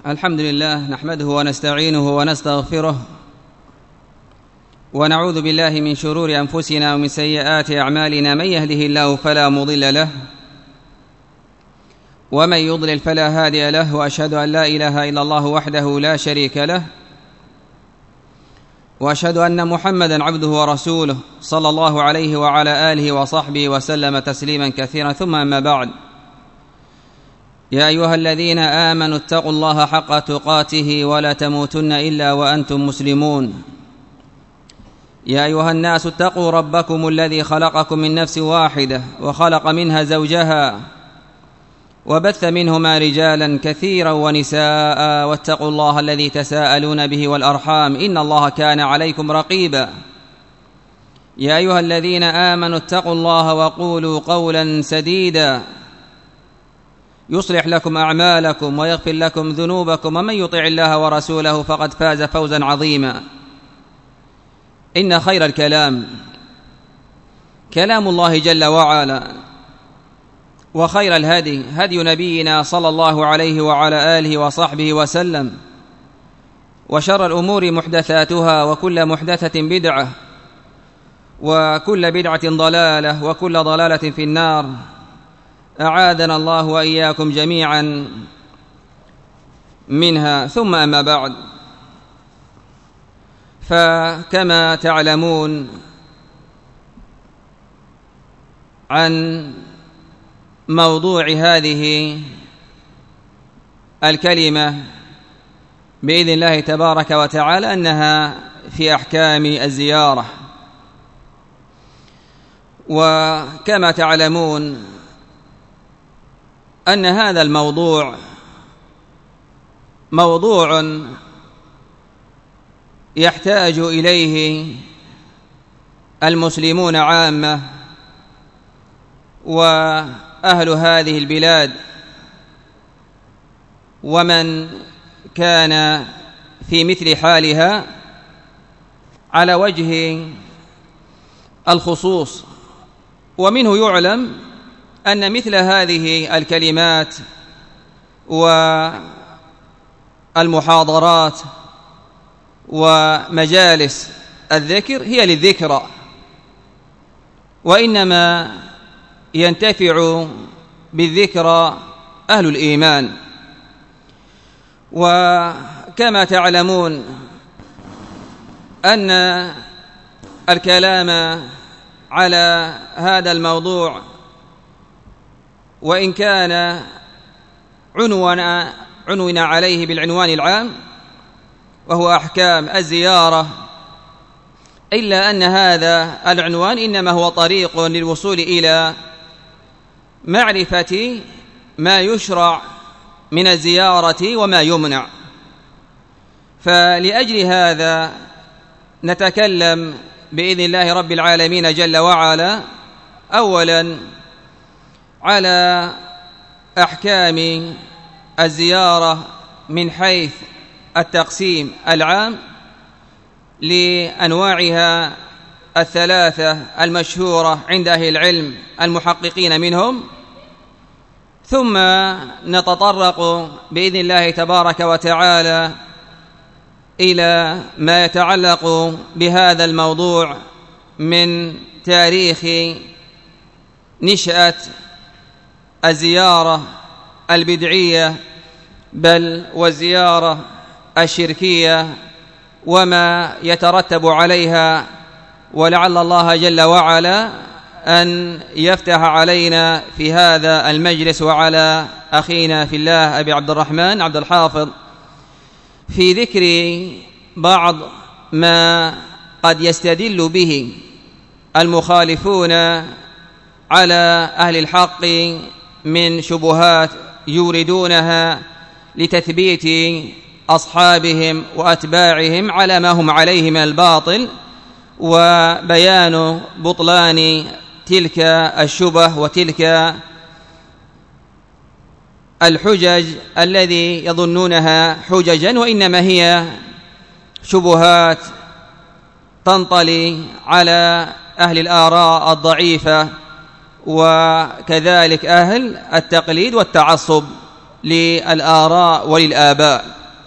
الحمد لله نحمده ونستعينه ونستغفره ونعوذ بالله من شرور أنفسنا ومن سيئات أعمالنا. من يهده الله فلا مضل له ومن يضلل فلا هادي له، وأشهد أن لا إله إلا الله وحده لا شريك له، وأشهد أن محمدًا عبده ورسوله صلى الله عليه وعلى آله وصحبه وسلم تسليما كثيرا. ثم أما بعد، يا أيها الذين آمنوا اتقوا الله حق تقاته ولا تموتن إلا وأنتم مسلمون. يا أيها الناس اتقوا ربكم الذي خلقكم من نفس واحدة وخلق منها زوجها وبث منهما رجالا كثيرا ونساء، واتقوا الله الذي تساءلون به والأرحام إن الله كان عليكم رقيبا. يا أيها الذين آمنوا اتقوا الله وقولوا قولا سديدا يصلح لكم أعمالكم ويغفر لكم ذنوبكم، ومن يطع الله ورسوله فقد فاز فوزا عظيما. إن خير الكلام كلام الله جل وعلا، وخير الهدي هدي نبينا صلى الله عليه وعلى آله وصحبه وسلم، وشر الأمور محدثاتها، وكل محدثة بدعة، وكل بدعة ضلالة، وكل ضلالة في النار. أعاذنا الله وإياكم جميعا منها. ثم أما بعد، فكما تعلمون عن موضوع هذه الكلمة بإذن الله تبارك وتعالى أنها في أحكام الزيارة. وكما تعلمون أن هذا الموضوع موضوع يحتاج إليه المسلمون عامة وأهل هذه البلاد، ومن كان في مثل حالها على وجه الخصوص. ومنه يعلم أن مثل هذه الكلمات والمحاضرات ومجالس الذكر هي للذكرى، وإنما ينتفع بالذكرى أهل الإيمان. وكما تعلمون أن الكلام على هذا الموضوع، وإن كان عنونا عليه بالعنوان العام وهو أحكام الزيارة، إلا أن هذا العنوان إنما هو طريق للوصول إلى معرفة ما يشرع من الزيارة وما يمنع. فلأجل هذا نتكلم بإذن الله رب العالمين جل وعلا أولا على أحكام الزيارة من حيث التقسيم العام لأنواعها الثلاثة المشهورة عند أهل العلم المحققين منهم، ثم نتطرق بإذن الله تبارك وتعالى إلى ما يتعلق بهذا الموضوع من تاريخ نشأة الزيارة البدعية بل والزيارة الشركية وما يترتب عليها، ولعل الله جل وعلا أن يفتح علينا في هذا المجلس وعلى أخينا في الله أبي عبد الرحمن عبد الحافظ في ذكر بعض ما قد يستدل به المخالفون على أهل الحق من شبهات يوردونها لتثبيت أصحابهم وأتباعهم على ما هم عليه من الباطل، وبيان بطلان تلك الشبه وتلك الحجج الذي يظنونها حججا، وإنما هي شبهات تنطلي على أهل الآراء الضعيفة وكذلك أهل التقليد والتعصب. للآراء وللآباء.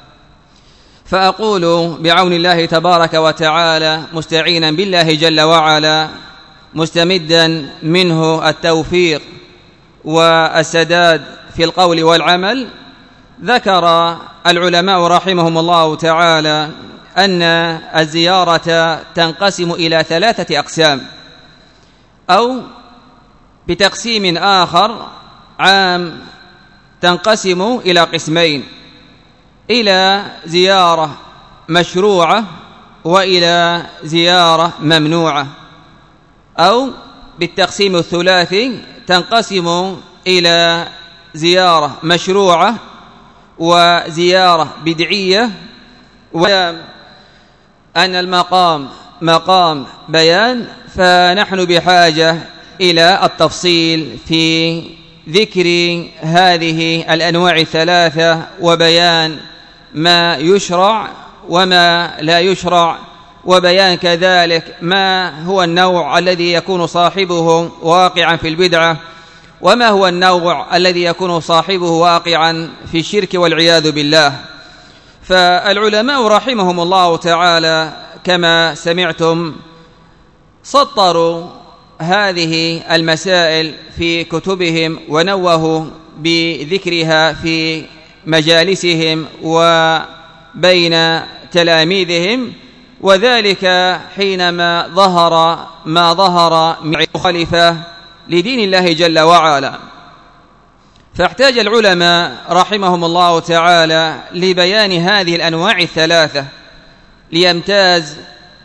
فأقول بعون الله تبارك وتعالى مستعينا بالله جل وعلا مستمدا منه التوفيق والسداد في القول والعمل، ذكر العلماء رحمهم الله تعالى أن الزيارة تنقسم إلى 3 أقسام، أو بتقسيم آخر عام تنقسم إلى قسمين: إلى زيارة مشروعة وإلى زيارة ممنوعة. أو بالتقسيم الثلاثي تنقسم إلى زيارة مشروعة وزيارة بدعية، وأن المقام مقام بيان، فنحن بحاجة إلى التفصيل في ذكر هذه الأنواع 3 وبيان ما يشرع وما لا يشرع، وبيان كذلك ما هو النوع الذي يكون صاحبه واقعا في البدعة، وما هو النوع الذي يكون صاحبه واقعا في الشرك والعياذ بالله. فالعلماء رحمهم الله تعالى كما سمعتم سطروا هذه المسائل في كتبهم ونوهوا بذكرها في مجالسهم وبين تلاميذهم، وذلك حينما ظهر ما ظهر من مخالفة لدين الله جل وعلا. فاحتاج العلماء رحمهم الله تعالى لبيان هذه الأنواع 3 ليمتاز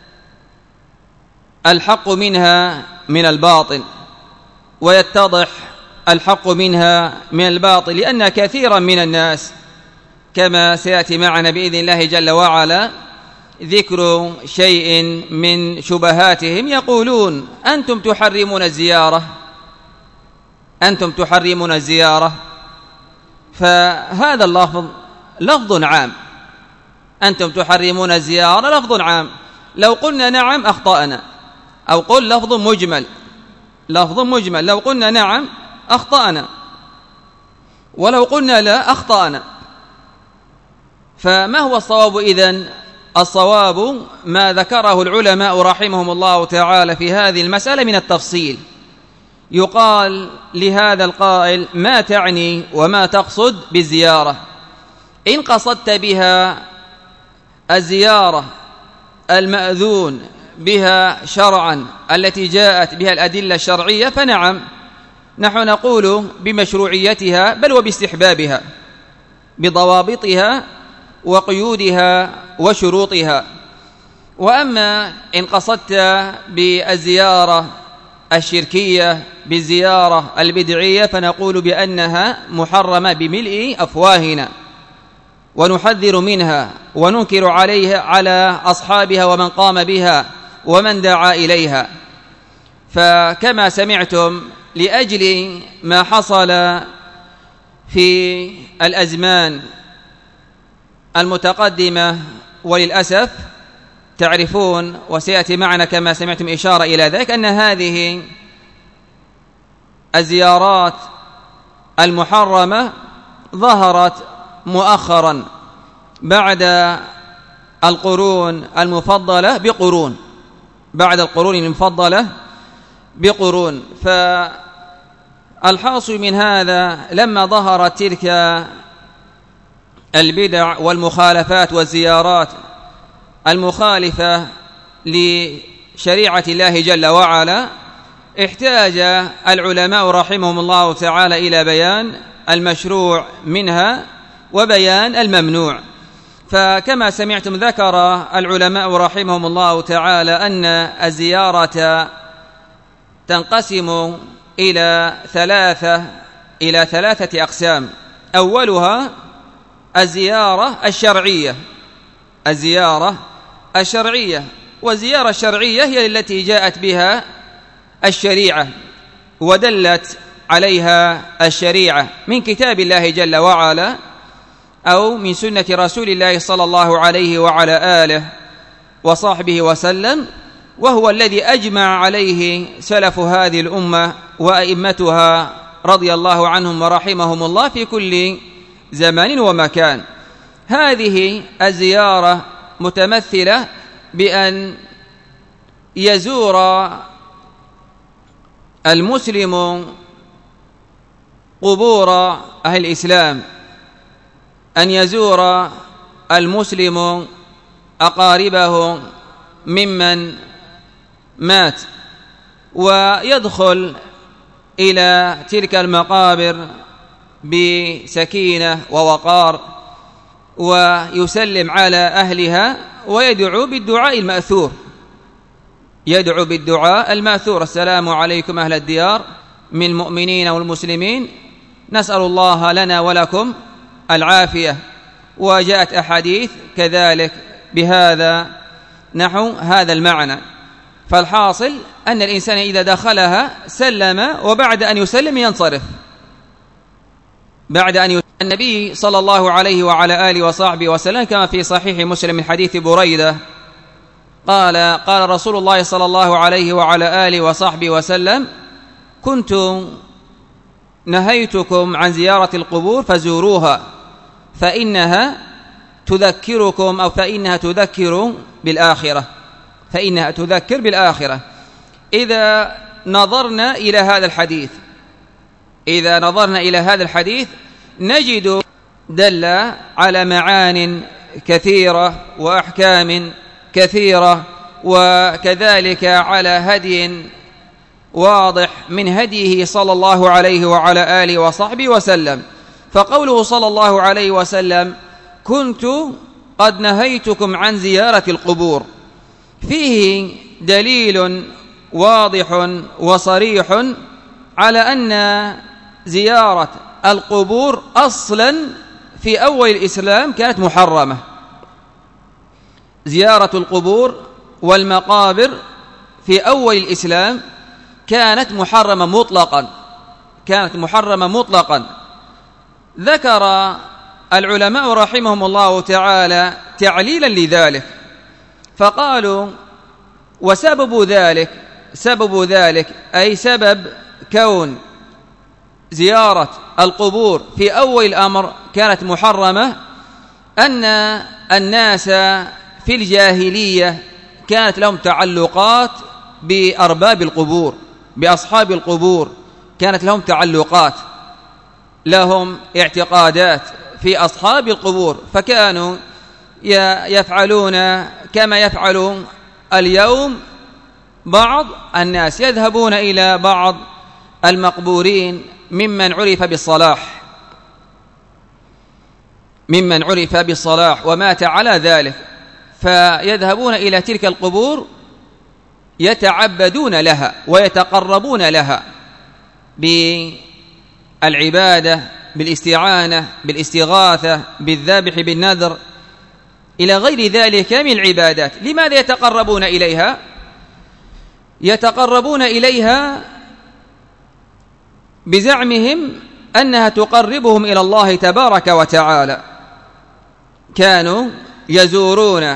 الحق منها من الباطل، ويتضح الحق منها من الباطل، لأن كثيرا من الناس كما سيأتي معنا بإذن الله جل وعلا ذكر شيء من شبهاتهم يقولون: أنتم تحرمون الزيارة، أنتم تحرمون الزيارة. فهذا اللفظ لفظ عام، أنتم تحرمون الزيارة لفظ عام، لو قلنا نعم أخطأنا، أو قل لفظ مجمل، لفظ مجمل، لو قلنا نعم أخطأنا، ولو قلنا لا أخطأنا. فما هو الصواب إذن؟ الصواب ما ذكره العلماء رحمهم الله تعالى في هذه المسألة من التفصيل. يقال لهذا القائل: ما تعني وما تقصد بالزيارة؟ إن قصدت بها الزيارة المأذون بها شرعا التي جاءت بها الأدلة الشرعية فنعم، نحن نقول بمشروعيتها بل وباستحبابها بضوابطها وقيودها وشروطها. وأما إن قصدت بالزيارة الشركية بالزيارة البدعية فنقول بأنها محرمة بملء أفواهنا، ونحذر منها وننكر عليها على أصحابها ومن قام بها ومن دعا إليها. فكما سمعتم لأجل ما حصل في الأزمان المتقدمة، وللأسف تعرفون وسيأتي معنا كما سمعتم إشارة إلى ذلك، أن هذه الزيارات المحرمة ظهرت مؤخرا بعد القرون المفضلة بقرون، بعد القرون المفضلة بقرون. فالحاصل من هذا لما ظهرت تلك البدع والمخالفات والزيارات المخالفة لشريعة الله جل وعلا، احتاج العلماء رحمهم الله تعالى إلى بيان المشروع منها وبيان الممنوع. فكما سمعتم ذكر العلماء رحمهم الله تعالى أن الزيارة تنقسم إلى 3 أقسام. أولها الزيارة الشرعية، الزيارة الشرعية، والزيارة الشرعية هي التي جاءت بها الشريعة ودلت عليها الشريعة من كتاب الله جل وعلا أو من سنة رسول الله صلى الله عليه وعلى آله وصحبه وسلم، وهو الذي أجمع عليه سلف هذه الأمة وأئمتها رضي الله عنهم ورحمهم الله في كل زمان ومكان. هذه الزيارة متمثلة بأن يزور المسلم قبور أهل الإسلام، أن يزور المسلم أقاربه ممن مات، ويدخل إلى تلك المقابر بسكينة ووقار، ويسلم على أهلها ويدعو بالدعاء المأثور، يدعو بالدعاء المأثور: السلام عليكم أهل الديار من المؤمنين والمسلمين، نسأل الله لنا ولكم العافية. وجاءت أحاديث كذلك بهذا نحو هذا المعنى. فالحاصل أن الإنسان إذا دخلها سلم، وبعد أن يسلم ينصرف. النبي صلى الله عليه وعلى آله وصحبه وسلم كما في صحيح مسلم من حديث بريدة قال رسول الله صلى الله عليه وعلى آله وصحبه وسلم: كنت نهيتكم عن زيارة القبور فزوروها فإنها تذكركم، أو فإنها تذكر بالآخرة، فإنها تذكر بالآخرة. إذا نظرنا إلى هذا الحديث نجد دل على معان كثيرة وأحكام كثيرة، وكذلك على هدي واضح من هديه صلى الله عليه وعلى آله وصحبه وسلم. فقوله صلى الله عليه وسلم: كنت قد نهيتكم عن زيارة القبور، فيه دليل واضح وصريح على أن زيارة القبور أصلا في أول الإسلام كانت محرمة. زيارة القبور والمقابر في أول الإسلام كانت محرمة مطلقا. ذكر العلماء رحمهم الله تعالى تعليلا لذلك، فقالوا: وسبب ذلك أي سبب كون زيارة القبور في أول الأمر كانت محرمة، أن الناس في الجاهلية كانت لهم تعلقات بأرباب القبور، بأصحاب القبور، كانت لهم تعلقات، لهم اعتقادات في أصحاب القبور، فكانوا يفعلون كما يفعل اليوم بعض الناس، يذهبون إلى بعض المقبورين ممن عرف بالصلاح ومات على ذلك، فيذهبون إلى تلك القبور يتعبدون لها ويتقربون لها بالعبادة، بالاستعانة، بالاستغاثة، بالذبح، بالنذر، إلى غير ذلك من العبادات. لماذا يتقربون إليها؟ يتقربون إليها بزعمهم أنها تقربهم إلى الله تبارك وتعالى. كانوا يزورون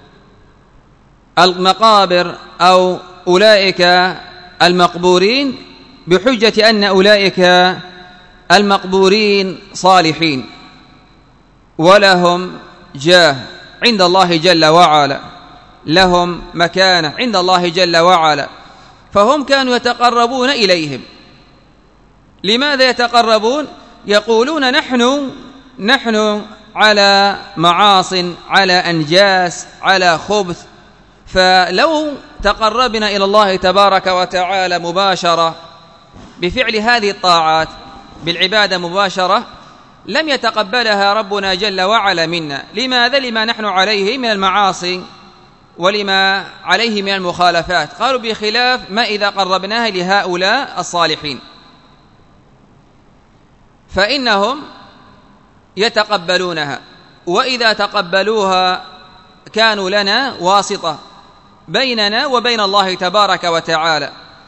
المقابر أو أولئك المقبورين بحجة أن أولئك المقبورين صالحين ولهم جاه عند الله جل وعلا، لهم مكانة عند الله جل وعلا، فهم كانوا يتقربون إليهم. لماذا يتقربون؟ يقولون نحن على معاصٍ، على أنجاس، على خبث، فلو تقربنا إلى الله تبارك وتعالى مباشرة بفعل هذه الطاعات، بالعبادة مباشرة، لم يتقبلها ربنا جل وعلا منا. لماذا؟ لما نحن عليه من المعاصي ولما عليه من المخالفات. قالوا: بخلاف ما إذا قربناها لهؤلاء الصالحين فإنهم يتقبلونها، وإذا تقبلوها كانوا لنا واسطة بيننا وبين الله تبارك وتعالى،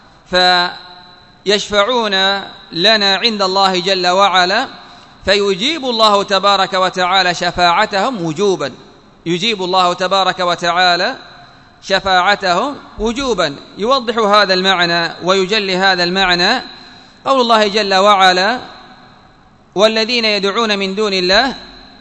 فيشفعون لنا عند الله جل وعلا، فيجيب الله تبارك وتعالى شفاعتهم وجوبا، يجيب الله تبارك وتعالى شفاعتهم وجوبا. يوضح هذا المعنى ويجلي هذا المعنى قول الله جل وعلا: والذين يدعون من دون الله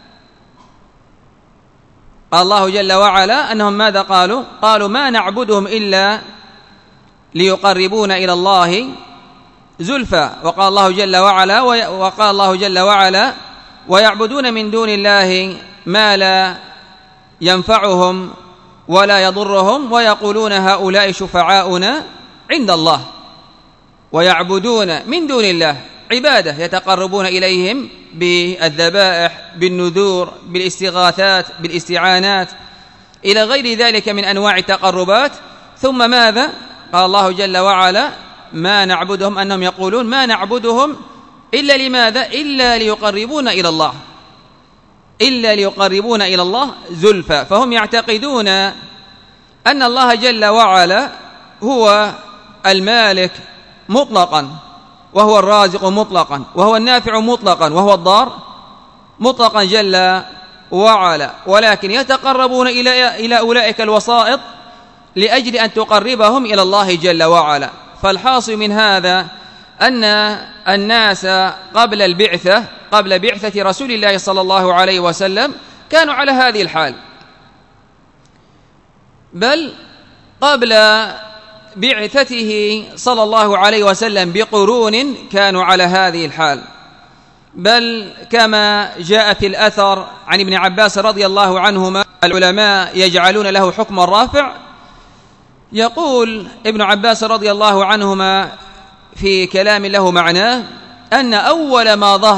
قال الله جل وعلا أنهم ماذا قالوا ما نعبدهم إلا ليقربونا إلى الله زلفى. وقال الله جل وعلا ويعبدون من دون الله ما لا ينفعهم ولا يضرهم ويقولون هؤلاء شفعاؤنا عند الله. ويعبدون من دون الله عبادة يتقربون إليهم بالذبائح بالنذور بالاستغاثات بالاستعانات إلى غير ذلك من أنواع التقربات. ثم ماذا قال الله جل وعلا ما نعبدهم أنهم يقولون ما نعبدهم إلا لماذا إلا ليقربونا إلى الله زلفى. فهم يعتقدون أن الله جل وعلا هو المالك مطلقا وهو الرازق مطلقا وهو النافع مطلقا وهو الضار مطلقا جل وعلا، ولكن يتقربون إلى أولئك الوسائط لأجل أن تقربهم إلى الله جل وعلا. فالحاصل من هذا أن الناس قبل بعثة رسول الله صلى الله عليه وسلم كانوا على هذه الحال، بل قبل بعثته صلى الله عليه وسلم بقرون كانوا على هذه الحال. بل كما جاء في الأثر عن ابن عباس رضي الله عنهما العلماء يجعلون له حكم الرافع. يقول ابن عباس رضي الله عنهما في كلام له معناه أن أول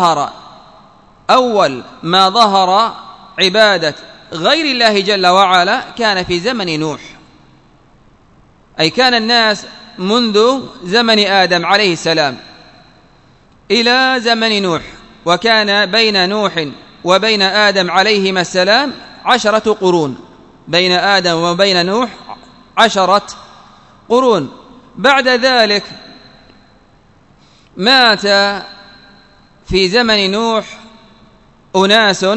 ما ظهر عبادة غير الله جل وعلا كان في زمن نوح، أي كان الناس منذ زمن آدم عليه السلام إلى زمن نوح، وكان بين نوح وبين آدم عليهما السلام 10 قرون، بين آدم وبين نوح 10 قرون. بعد ذلك مات في زمن نوح أناس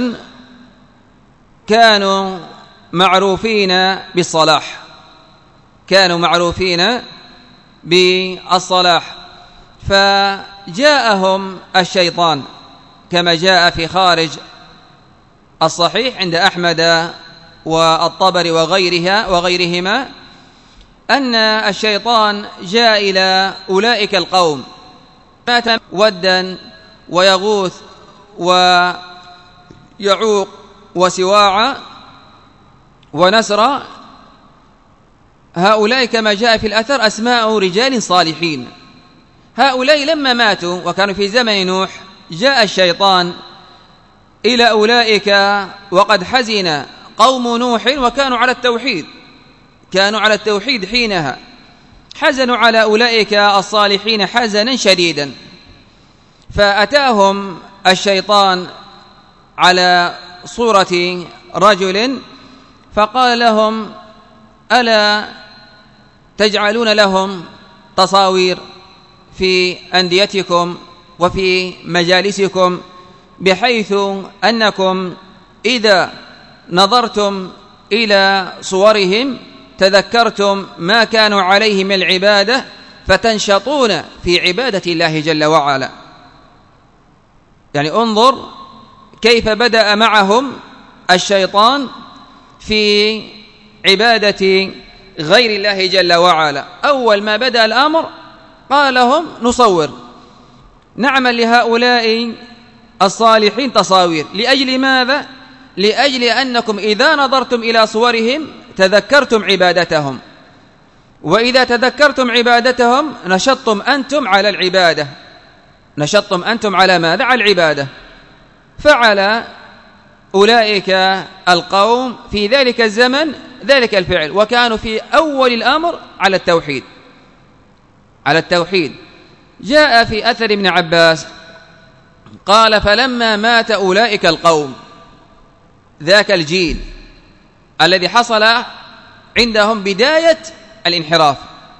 كانوا معروفين بالصلاح، فجاءهم الشيطان كما جاء في خارج الصحيح عند أحمد والطبري وغيرهما أن الشيطان جاء إلى أولئك القوم مات ودا ويغوث ويعوق وسواع ونسر، هؤلاء كما جاء في الأثر أسماء رجال صالحين. هؤلاء لما ماتوا وكانوا في زمن نوح جاء الشيطان إلى أولئك وقد حزن قوم نوح وكانوا على التوحيد حينها، حزنوا على أولئك الصالحين حزنا شديدا، فأتاهم الشيطان على صورة رجل فقال لهم ألا تجعلون لهم تصاوير في أنديتكم وفي مجالسكم بحيث أنكم إذا نظرتم إلى صورهم تذكرتم ما كانوا عليه من العبادة فتنشطون في عبادة الله جل وعلا. يعني انظر كيف بدأ معهم الشيطان في عبادة غير الله جل وعلا. أول ما بدأ الأمر قال لهم نصور، نعمل لهؤلاء الصالحين تصاوير. لأجل ماذا؟ لأجل أنكم إذا نظرتم إلى صورهم تذكرتم عبادتهم، وإذا تذكرتم عبادتهم نشطتم أنتم على العبادة. نشطتم أنتم على ماذا؟ على العبادة. فعل أولئك القوم في ذلك الزمن ذلك الفعل، وكانوا في أول الأمر على التوحيد. جاء في أثر ابن عباس قال فلما مات أولئك القوم، ذاك الجيل الذي حصل عندهم بداية الانحراف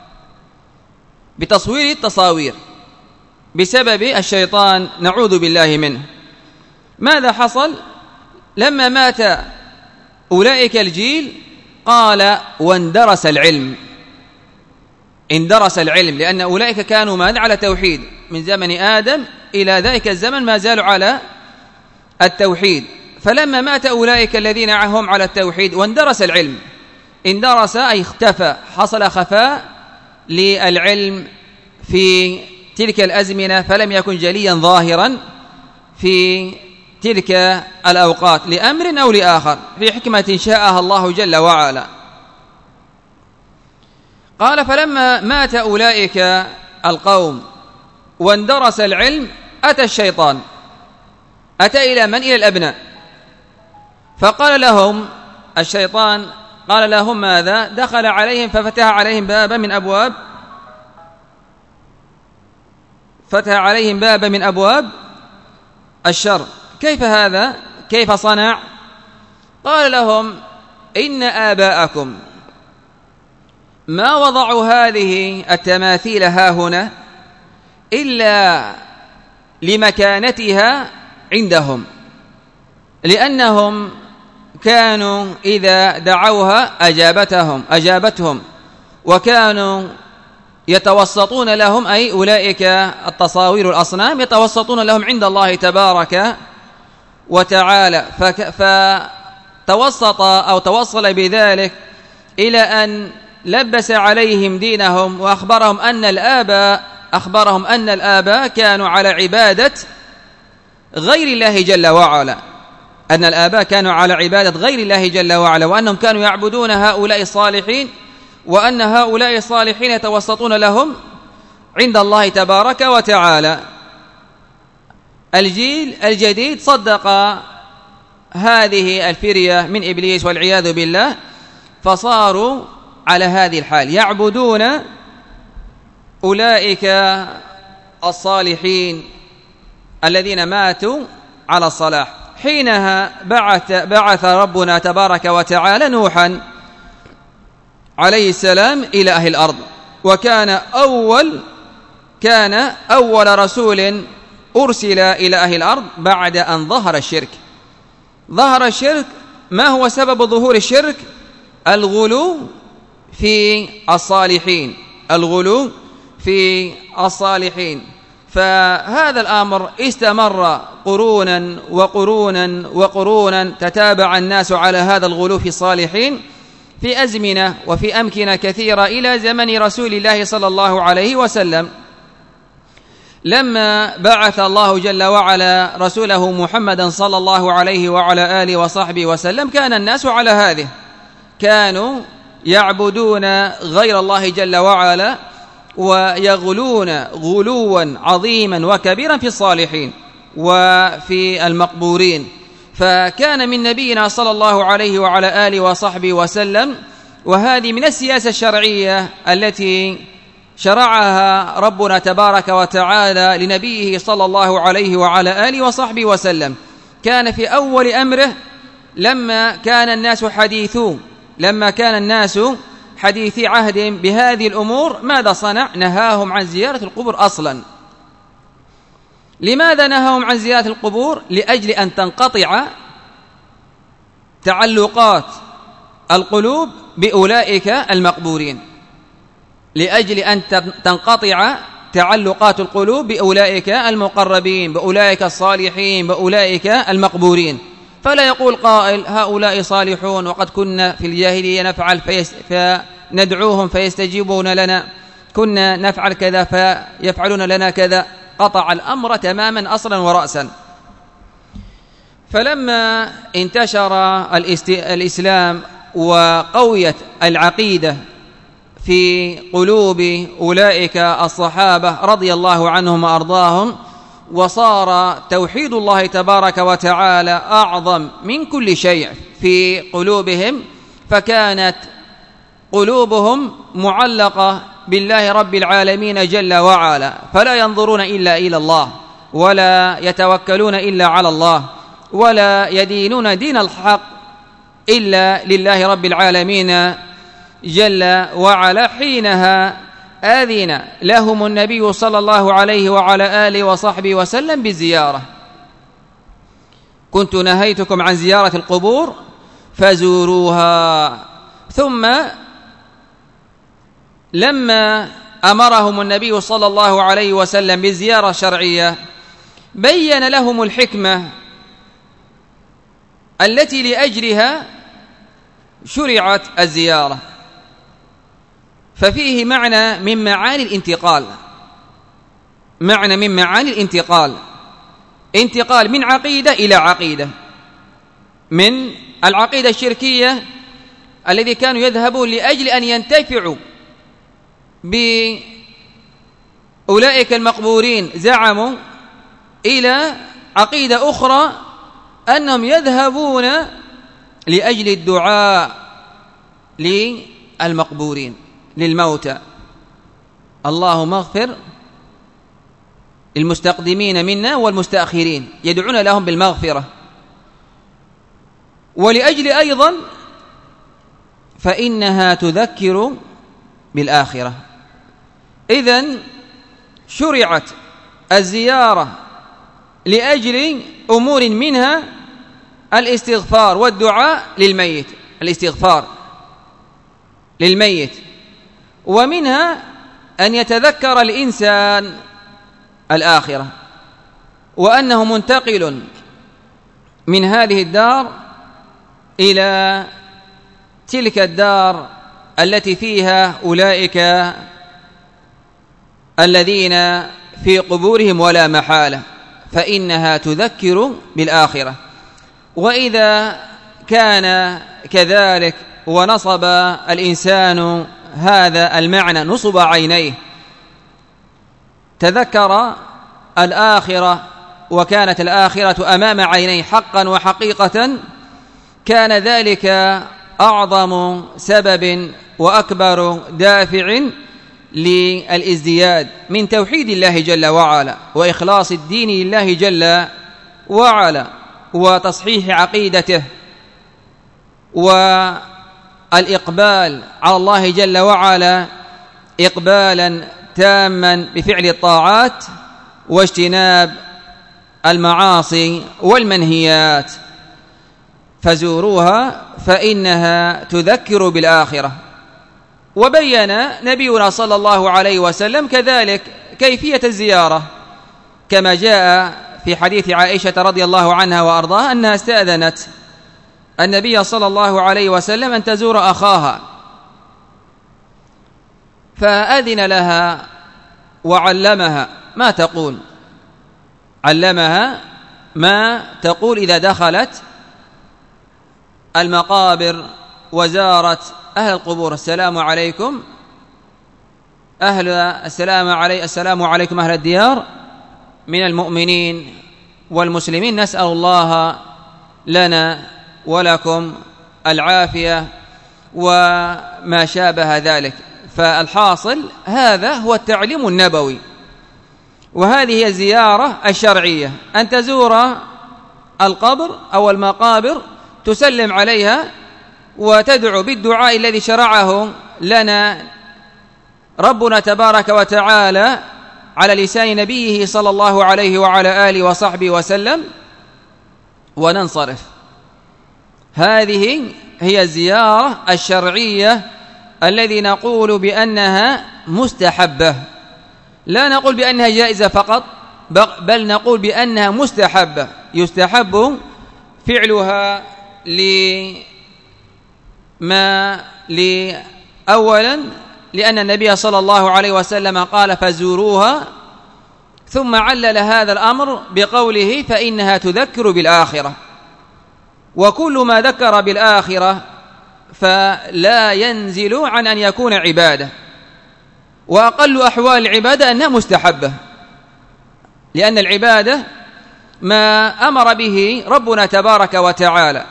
بتصوير التصاوير بسبب الشيطان نعوذ بالله منه، ماذا حصل؟ لما مات أولئك الجيل قال واندرس العلم، لأن أولئك كانوا ماذا؟ على توحيد من زمن آدم إلى ذلك الزمن ما زالوا على التوحيد. فلما مات أولئك الذين هم على التوحيد واندرس العلم، اندرس أي اختفى، حصل خفاء للعلم في تلك الأزمنة، فلم يكن جليا ظاهرا في تلك الأوقات لأمر أو لآخر في حكمة شاءها الله جل وعلا. قال فلما مات أولئك القوم واندرس العلم أتى الشيطان، أتى إلى من؟ إلى الأبناء، فقال لهم الشيطان، قال لهم ماذا؟ دخل عليهم ففتح عليهم بابا من أبواب الشر. كيف هذا؟ كيف صنع؟ قال لهم إن آباءكم ما وضعوا هذه التماثيل هاهنا إلا لمكانتها عندهم، لأنهم كانوا إذا دعوها أجابتهم، وكانوا يتوسطون لهم، أي أولئك التصاوير الأصنام يتوسطون لهم عند الله تبارك وتعالى. فتوسط أو توصل بذلك إلى أن لبس عليهم دينهم، وأخبرهم أن الآباء كانوا على عبادة غير الله جل وعلا، أن الآباء كانوا على عبادة غير الله جل وعلا، وأنهم كانوا يعبدون هؤلاء الصالحين، وأن هؤلاء الصالحين يتوسطون لهم عند الله تبارك وتعالى. الجيل الجديد صدق هذه الفرية من إبليس والعياذ بالله، فصاروا على هذه الحال يعبدون أولئك الصالحين الذين ماتوا على الصلاح. حينها بعث ربنا تبارك وتعالى نوحا عليه السلام إلى أهل الأرض، وكان أول رسول أرسل إلى أهل الأرض بعد أن ظهر الشرك. ما هو سبب ظهور الشرك؟ الغلو في الصالحين، فهذا الأمر استمر قرونا تتابع الناس على هذا الغلو في الصالحين في أزمنة وفي أمكنة كثيرة إلى زمن رسول الله صلى الله عليه وسلم. لما بعث الله جل وعلا رسوله محمدا صلى الله عليه وعلى آله وصحبه وسلم، كان الناس على هذه، كانوا يعبدون غير الله جل وعلا ويغلون غلوا عظيما وكبيرا في الصالحين وفي المقبورين. فكان من نبينا صلى الله عليه وعلى آله وصحبه وسلم، وهذه من السياسة الشرعية التي شرعها ربنا تبارك وتعالى لنبيه صلى الله عليه وعلى آله وصحبه وسلم. كان في أول أمره لما كان الناس حديثي عهد بهذه الأمور، ماذا صنع؟ نهاهم عن زيارة القبور أصلا. لماذا نهاهم عن زيارة القبور؟ لأجل أن تنقطع تعلقات القلوب بأولئك المقبورين، لأجل أن تنقطع تعلقات القلوب بأولئك المقربين، بأولئك الصالحين، بأولئك المقبورين. فلا يقول قائل هؤلاء صالحون وقد كنا في الجاهلية نفعل فندعوهم فيستجيبون لنا، كنا نفعل كذا فيفعلون لنا كذا. قطع الأمر تماما أصلا ورأسا. فلما انتشر الإسلام وقويت العقيدة في قلوب أولئك الصحابة رضي الله عنهم وأرضاهم، وصار توحيد الله تبارك وتعالى أعظم من كل شيء في قلوبهم، فكانت قلوبهم معلقة بالله رب العالمين جل وعلا، فلا ينظرون إلا إلى الله، ولا يتوكلون إلا على الله، ولا يدينون دين الحق إلا لله رب العالمين جل وعلا. حينها آذن لهم النبي صلى الله عليه وعلى آله وصحبه وسلم بالزيارة. كنت نهيتكم عن زيارة القبور فزوروها. ثم لما أمرهم النبي صلى الله عليه وسلم بالزيارة الشرعية، بين لهم الحكمة التي لأجلها شرعت الزيارة، ففيه معنى من معاني الانتقال، معنى من معاني الانتقال، انتقال من عقيدة إلى عقيدة، من العقيدة الشركية الذي كانوا يذهبون لأجل أن ينتفعوا بأولئك المقبورين، زعموا، إلى عقيدة أخرى أنهم يذهبون لأجل الدعاء للمقبورين للموتى، اللهم اغفر المستقدمين منا والمستأخرين، يدعون لهم بالمغفرة. ولأجل أيضا فإنها تذكر بالآخرة. إذن شرعت الزيارة لأجل أمور منها الاستغفار والدعاء للميت، الاستغفار للميت، ومنها أن يتذكر الإنسان الآخرة، وأنه منتقل من هذه الدار إلى تلك الدار التي فيها أولئك الذين في قبورهم ولا محالة، فإنها تذكر بالآخرة. وإذا كان كذلك ونصب الإنسان هذا المعنى نصب عينيه، تذكر الآخرة وكانت الآخرة أمام عينيه حقا وحقيقة، كان ذلك أعظم سبب وأكبر دافع للازدياد من توحيد الله جل وعلا وإخلاص الدين لله جل وعلا وتصحيح عقيدته والإقبال على الله جل وعلا إقبالا تاما بفعل الطاعات واجتناب المعاصي والمنهيات. فزوروها فإنها تذكر بالآخرة. وبين نبينا صلى الله عليه وسلم كذلك كيفية الزيارة، كما جاء في حديث عائشة رضي الله عنها وأرضاها أنها استأذنت النبي صلى الله عليه وسلم أن تزور أخاها، فأذن لها وعلمها ما تقول، علمها ما تقول إذا دخلت المقابر وزارت أهل القبور: السلام عليكم السلام عليكم أهل الديار من المؤمنين والمسلمين، نسأل الله لنا ولكم العافية وما شابه ذلك. فالحاصل هذا هو التعليم النبوي، وهذه هي الزيارة الشرعية، أن تزور القبر أو المقابر تسلم عليها وتدعو بالدعاء الذي شرعه لنا ربنا تبارك وتعالى على لسان نبيه صلى الله عليه وعلى آله وصحبه وسلم، وننصرف. هذه هي الزيارة الشرعية الذي نقول بأنها مستحبة، لا نقول بأنها جائزة فقط، بل نقول بأنها مستحبة، يستحب فعلها أولا لأن النبي صلى الله عليه وسلم قال: فزوروها، ثم علل هذا الأمر بقوله: فإنها تذكر بالآخرة. وكل ما ذكر بالآخرة فلا ينزل عن أن يكون عبادة، وأقل أحوال العبادة أنها مستحبة، لأن العبادة ما أمر به ربنا تبارك وتعالى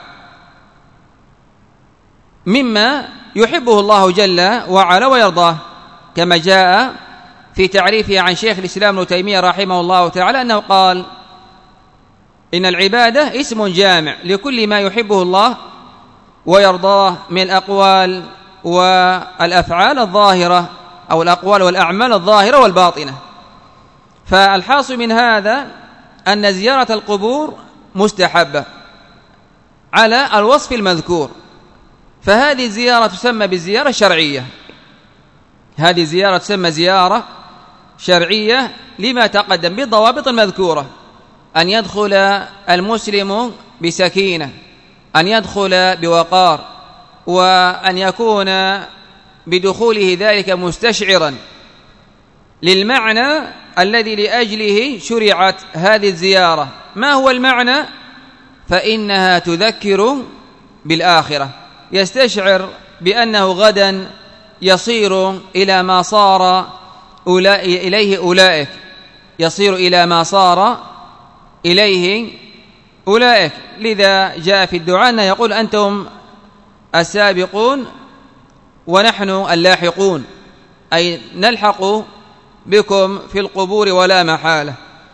مما يحبه الله جل وعلا ويرضاه، كما جاء في تعريفه عن شيخ الإسلام ابن تيمية رحمه الله تعالى أنه قال: إن العبادة اسم جامع لكل ما يحبه الله ويرضاه من الأقوال والأفعال الظاهرة أو الأقوال والأعمال الظاهرة والباطنة. فالحاصل من هذا أن زيارة القبور مستحبة على الوصف المذكور، فهذه الزيارة تسمى بالزيارة الشرعية، هذه الزيارة تسمى زيارة شرعية لما تقدم بالضوابط المذكورة. أن يدخل المسلم بسكينة، أن يدخل بوقار، وأن يكون بدخوله ذلك مستشعرا للمعنى الذي لأجله شرعت هذه الزيارة. ما هو المعنى؟ فإنها تذكر بالآخرة، يستشعر بأنه غدا يصير إلى ما صار إليه أولئك، يصير إلى ما صار إليه أولئك. لذا جاء في الدعاء أنه يقول أنتم السابقون ونحن اللاحقون، أي نلحق بكم في القبور ولا محالة.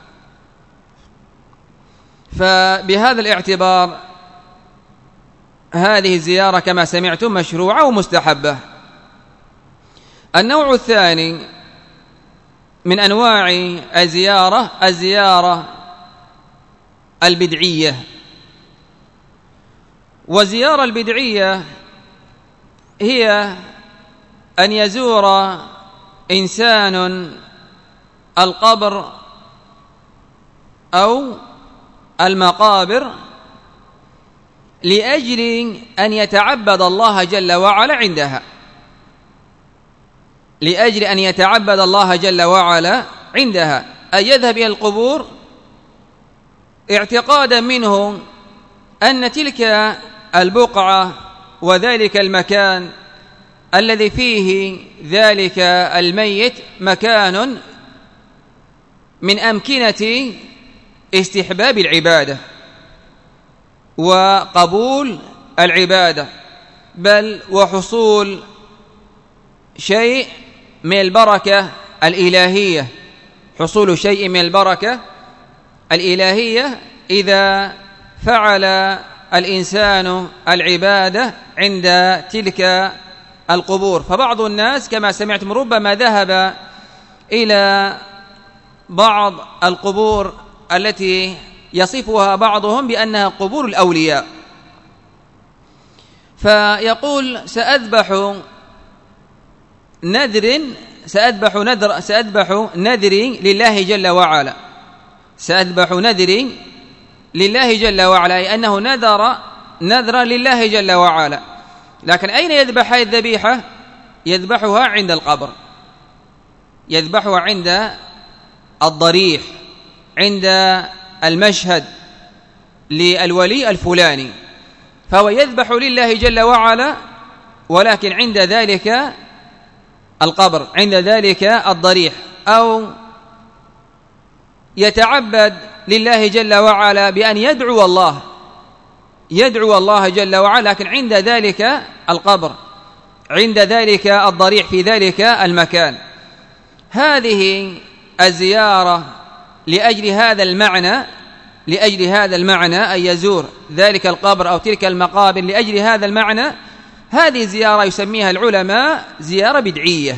فبهذا الاعتبار هذه الزيارة كما سمعتم مشروعة ومستحبة. النوع الثاني من أنواع الزيارة البدعية. والزيارة البدعية هي أن يزور إنسان القبر أو المقابر لأجل أن يتعبد الله جل وعلا عندها، لأجل أن يتعبد الله جل وعلا عندها، أن يذهب إلى القبور اعتقادا منه أن تلك البقعة وذلك المكان الذي فيه ذلك الميت مكان من أمكنة استحباب العبادة وقبول العبادة، بل وحصول شيء من البركة الإلهية، حصول شيء من البركة الإلهية إذا فعل الإنسان العبادة عند تلك القبور. فبعض الناس كما سمعتم ربما ذهب إلى بعض القبور التي يصفها بعضهم بأنها قبور الأولياء، فيقول سأذبح نذري لله جل وعلا، سأذبح نذري لله جل وعلا، أي أنه نذرا لله جل وعلا. لكن أين يذبح هذه الذبيحة؟ يذبحها عند القبر، يذبحها عند الضريح، عند المشهد للولي الفلاني، فهو يذبح لله جل وعلا ولكن عند ذلك القبر، عند ذلك الضريح، أو يتعبد لله جل وعلا بأن يدعو الله جل وعلا لكن عند ذلك القبر، عند ذلك الضريح، في ذلك المكان. هذه الزيارة لأجل هذا المعنى أن يزور ذلك القبر أو تلك المقابر لأجل هذا المعنى، هذه الزيارة يسميها العلماء زيارة بدعية.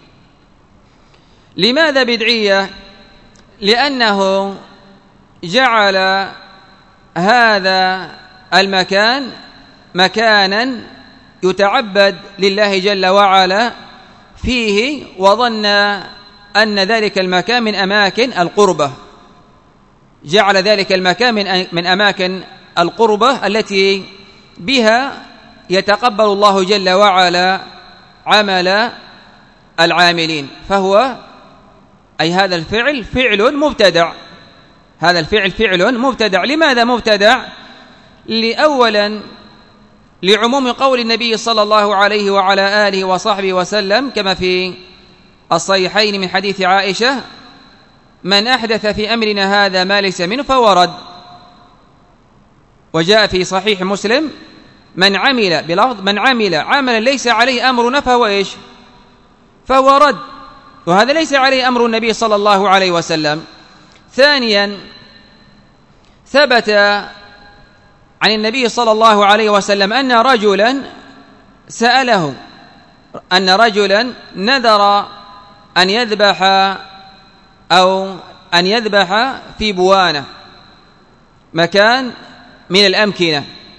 لماذا بدعية؟ لأنه جعل هذا المكان مكانا يتعبد لله جل وعلا فيه، وظن أن ذلك المكان من أماكن القربة، جعل ذلك المكان من أماكن القربة التي بها يتقبل الله جل وعلا عمل العاملين. فهو أي هذا الفعل فعل مبتدع، هذا الفعل فعل مبتدع. لماذا مبتدع؟ أولا لعموم قول النبي صلى الله عليه وعلى آله وصحبه وسلم كما في الصحيحين من حديث عائشة: من أحدث في أمرنا هذا ما ليس منه فهو رد. وجاء في صحيح مسلم: من عمل بلفظ من عمل عملا ليس عليه أمرنا فهو إيش؟ فهو رد. وهذا ليس عليه أمر النبي صلى الله عليه وسلم. ثانيا ثبت عن النبي صلى الله عليه وسلم أن رجلا سأله، أن رجلا نذر أن يذبح في بوانة، مكان من الأمكنة،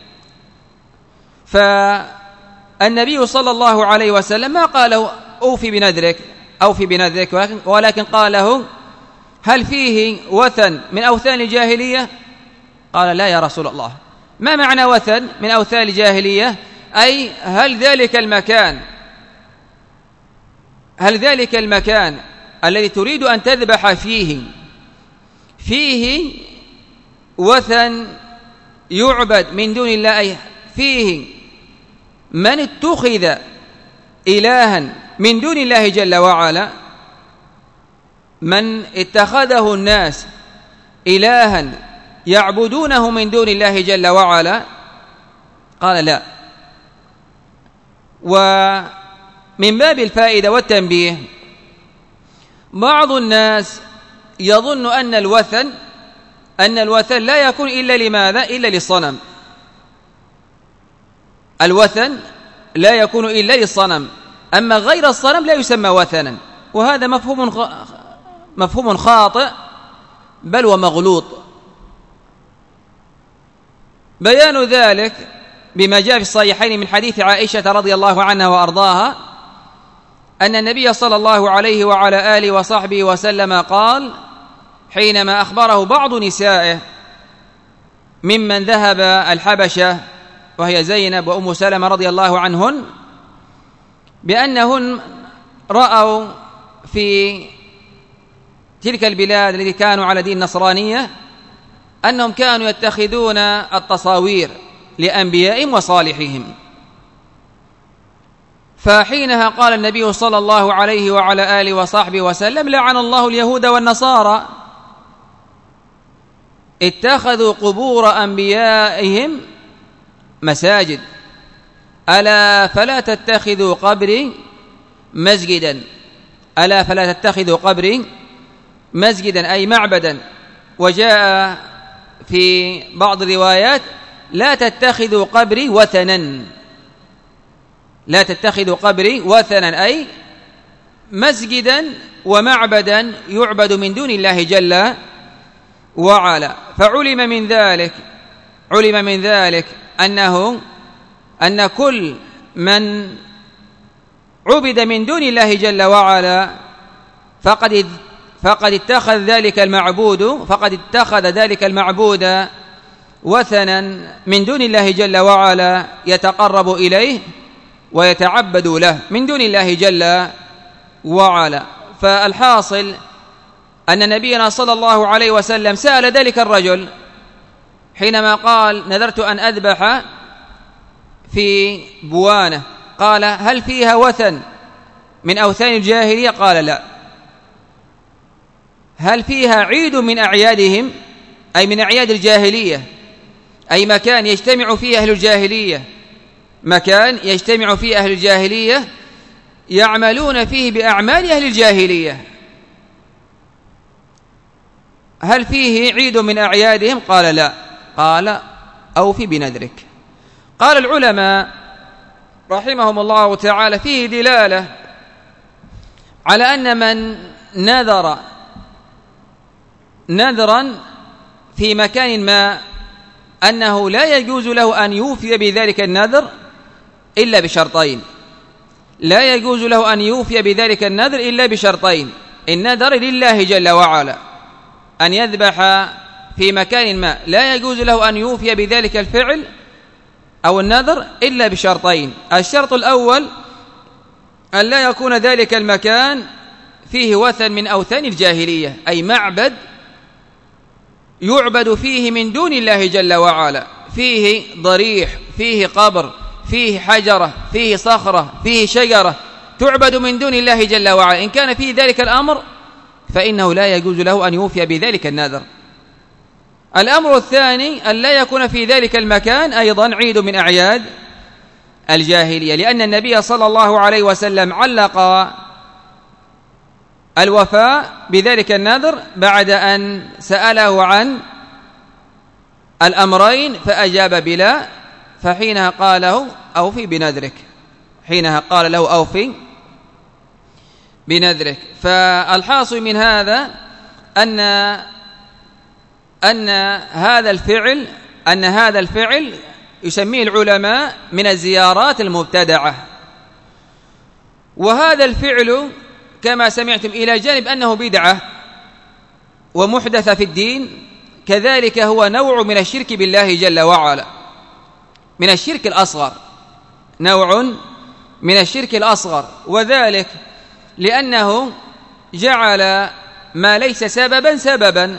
فالنبي صلى الله عليه وسلم ما قال له أوفي بنذرك ولكن قال له: هل فيه وثن من أوثان الجاهلية؟ قال لا يا رسول الله. ما معنى وثن من أوثان الجاهلية؟ أي هل ذلك المكان الذي تريد أن تذبح فيه وثن يعبد من دون الله، أي فيه من اتخذ إلها من دون الله جل وعلا، من اتخذه الناس إلها يعبدونه من دون الله جل وعلا؟ قال لا. ومن باب الفائدة والتنبيه، بعض الناس يظن أن الوثن لا يكون إلا لماذا؟ إلا للصنم. الوثن لا يكون إلا للصنم، أما غير الصنم لا يسمى وثنا، وهذا مفهوم خاطئ بل ومغلوط. بيان ذلك بما جاء في الصحيحين من حديث عائشة رضي الله عنها وأرضاها أن النبي صلى الله عليه وعلى آله وصحبه وسلم قال حينما أخبره بعض نسائه ممن ذهب الحبشة، وهي زينب وأم سلمة رضي الله عنهن، بأنهن رأوا في تلك البلاد التي كانوا على دين النصرانية أنهم كانوا يتخذون التصاوير لأنبيائهم وصالحهم. فحينها قال النبي صلى الله عليه وعلى آله وصحبه وسلم لعن الله اليهود والنصارى اتخذوا قبور أنبيائهم مساجد، ألا فلا تتخذوا قبري مسجدا، ألا فلا تتخذوا قبري مسجدا أي معبدا. وجاء في بعض الروايات لا تتخذوا قبري وثنا، لا تتخذوا قبري وثنا أي مسجدا ومعبدا يعبد من دون الله جل وعلا. فعلم من ذلك أن كل من عبد من دون الله جل وعلا فقد اتخذ ذلك المعبود وثنا من دون الله جل وعلا يتقرب إليه ويتعبد له من دون الله جل وعلا. فالحاصل أن نبينا صلى الله عليه وسلم سأل ذلك الرجل حينما قال نذرت أن أذبح في بوانة، قال هل فيها وثن من أوثان الجاهلية؟ قال لا. هل فيها عيد من أعيادهم أي من أعياد الجاهلية، أي مكان يجتمع فيه أهل الجاهلية يعملون فيه بأعمال أهل الجاهلية، هل فيه عيد من أعيادهم؟ قال لا. قال أوفي بنذرك. قال العلماء رحمهم الله تعالى فيه دلالة على أن من نذر نذرا في مكان ما أنه لا يجوز له أن يوفي بذلك النذر إلا بشرطين، لا يجوز له أن يوفي بذلك النذر إلا بشرطين. النذر لله جل وعلا أن يذبح في مكان ما، لا يجوز له أن يوفي بذلك الفعل أو النذر إلا بشرطين. الشرط الأول أن لا يكون ذلك المكان فيه وثن من أوثان الجاهلية، أي معبد يعبد فيه من دون الله جل وعلا، فيه ضريح، فيه قبر، فيه حجرة، فيه صخرة، فيه شجرة تعبد من دون الله جل وعلا. إن كان فيه ذلك الأمر فإنه لا يجوز له أن يوفي بذلك النذر. الأمر الثاني أن لا يكون في ذلك المكان أيضا عيد من أعياد الجاهلية، لأن النبي صلى الله عليه وسلم علق الوفاء بذلك النذر بعد أن سأله عن الأمرين فأجاب بلا، فحينها قال له أوفي بنذرك. فالحاصل من هذا أن هذا الفعل يسميه العلماء من الزيارات المبتدعة. وهذا الفعل كما سمعتم إلى جانب أنه بدعة، ومحدث في الدين، كذلك هو نوع من الشرك بالله جل وعلا، من الشرك الأصغر، نوع من الشرك الأصغر. وذلك لأنه جعل ما ليس سببا سببا،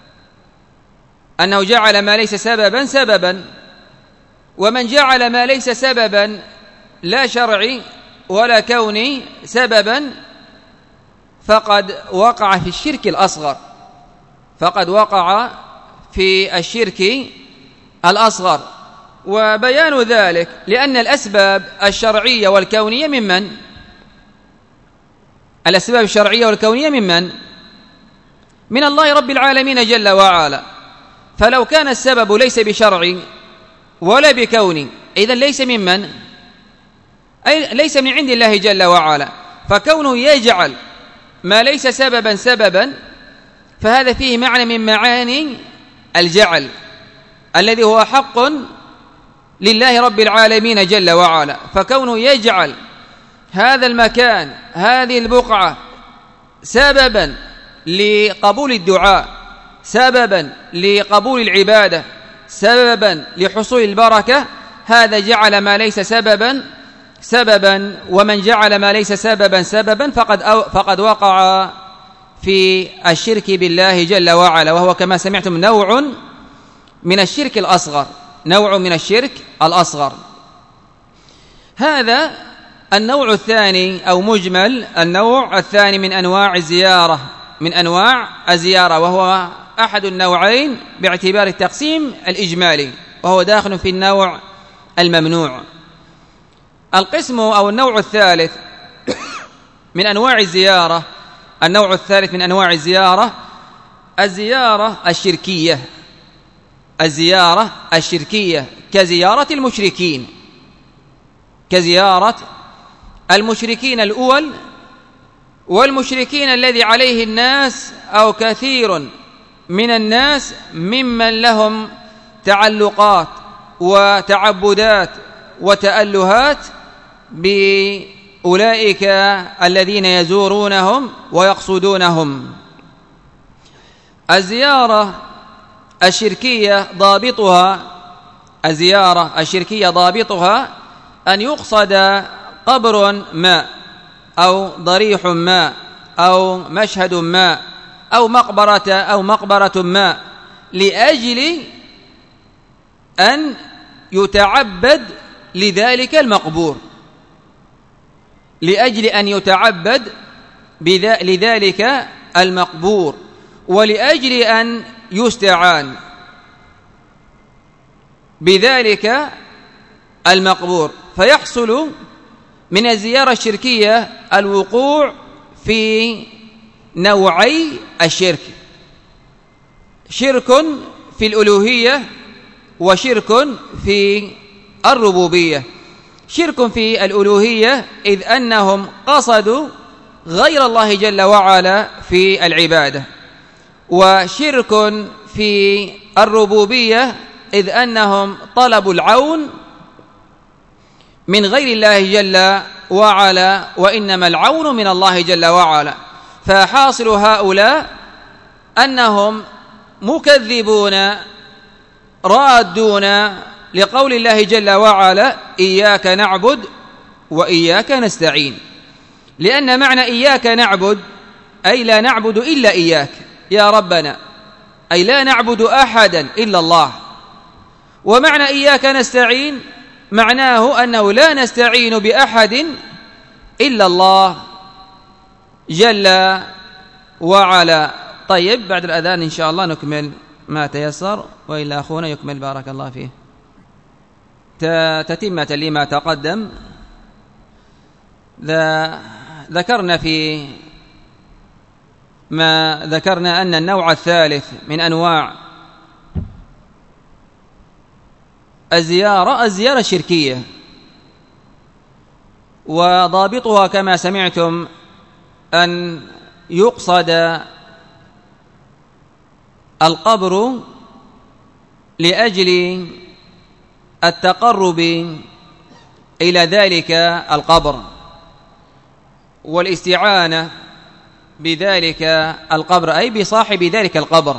أنه جعل ما ليس سببا سببا، ومن جعل ما ليس سببا لا شرعي ولا كوني سببا فقد وقع في الشرك الأصغر، فقد وقع في الشرك الأصغر. وبيان ذلك لأن الأسباب الشرعية والكونية ممن؟ الأسباب الشرعية والكونية ممن؟ من الله رب العالمين جل وعلا. فلو كان السبب ليس بشرعي ولا بكوني إذن ليس ممن؟ أي ليس من عند الله جل وعلا. فكونه يجعل ما ليس سببا سببا فهذا فيه معنى من معاني الجعل الذي هو حق لله رب العالمين جل وعلا. فكونه يجعل هذا المكان، هذه البقعة، سببا لقبول الدعاء، سببا لقبول العبادة، سببا لحصول البركة، هذا جعل ما ليس سببا سببا. ومن جعل ما ليس سببا سببا فقد وقع في الشرك بالله جل وعلا، وهو كما سمعتم نوع من الشرك الأصغر، نوع من الشرك الأصغر. هذا النوع الثاني أو مجمل النوع الثاني من أنواع الزيارة، من أنواع الزيارة، وهو أحد النوعين باعتبار التقسيم الإجمالي، وهو داخل في النوع الممنوع. القسم أو النوع الثالث من أنواع الزيارة، النوع الثالث من أنواع الزيارة الزيارة الشركية، الزيارة الشركية كزيارة المشركين، كزيارة المشركين الأول، والمشركين الذي عليه الناس أو كثير من الناس ممن لهم تعلقات وتعبدات وتألهات بأولئك الذين يزورونهم ويقصدونهم. الزيارة الشركية ضابطها، الزيارة الشركية ضابطها أن يقصد قبر ما أو ضريح ما أو مشهد ما أو مقبرة ما لأجل أن يتعبد لذلك المقبور، لأجل أن يتعبد لذلك المقبور، ولأجل أن يستعان بذلك المقبور. فيحصل من الزيارة الشركية الوقوع في نوعي الشرك، شرك في الألوهية وشرك في الربوبية. شرك في الألوهية إذ أنهم قصدوا غير الله جل وعلا في العبادة، وشرك في الربوبية إذ أنهم طلبوا العون من غير الله جل وعلا، وإنما العون من الله جل وعلا. فحاصل هؤلاء أنهم مكذبون رادون لقول الله جل وعلا إياك نعبد وإياك نستعين، لأن معنى إياك نعبد أي لا نعبد إلا إياك يا ربنا، أي لا نعبد أحدا إلا الله. ومعنى إياك نستعين معناه أنه لا نستعين بأحد إلا الله جل وعلا. طيب، بعد الأذان إن شاء الله نكمل ما تيسر، وإلا أخونا يكمل بارك الله فيه. تتمة لما تقدم، ذكرنا في ما ذكرنا أن النوع الثالث من أنواع الزيارة الشركية، وضابطها كما سمعتم أن يقصد القبر لأجل التقرب إلى ذلك القبر والاستعانة بذلك القبر، أي بصاحب ذلك القبر.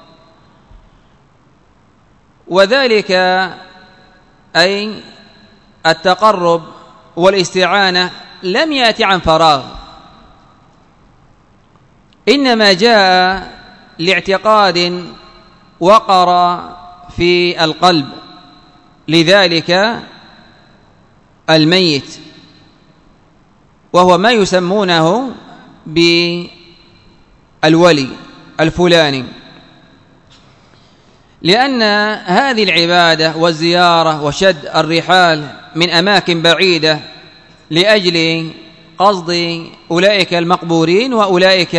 وذلك أي التقرب والاستعانة لم يأتي عن فراغ، إنما جاء لاعتقاد وقر في القلب لذلك الميت، وهو ما يسمونه بالولي الفلاني، لأن هذه العبادة والزيارة وشد الرحال من أماكن بعيدة لأجل قصد أولئك المقبورين وأولئك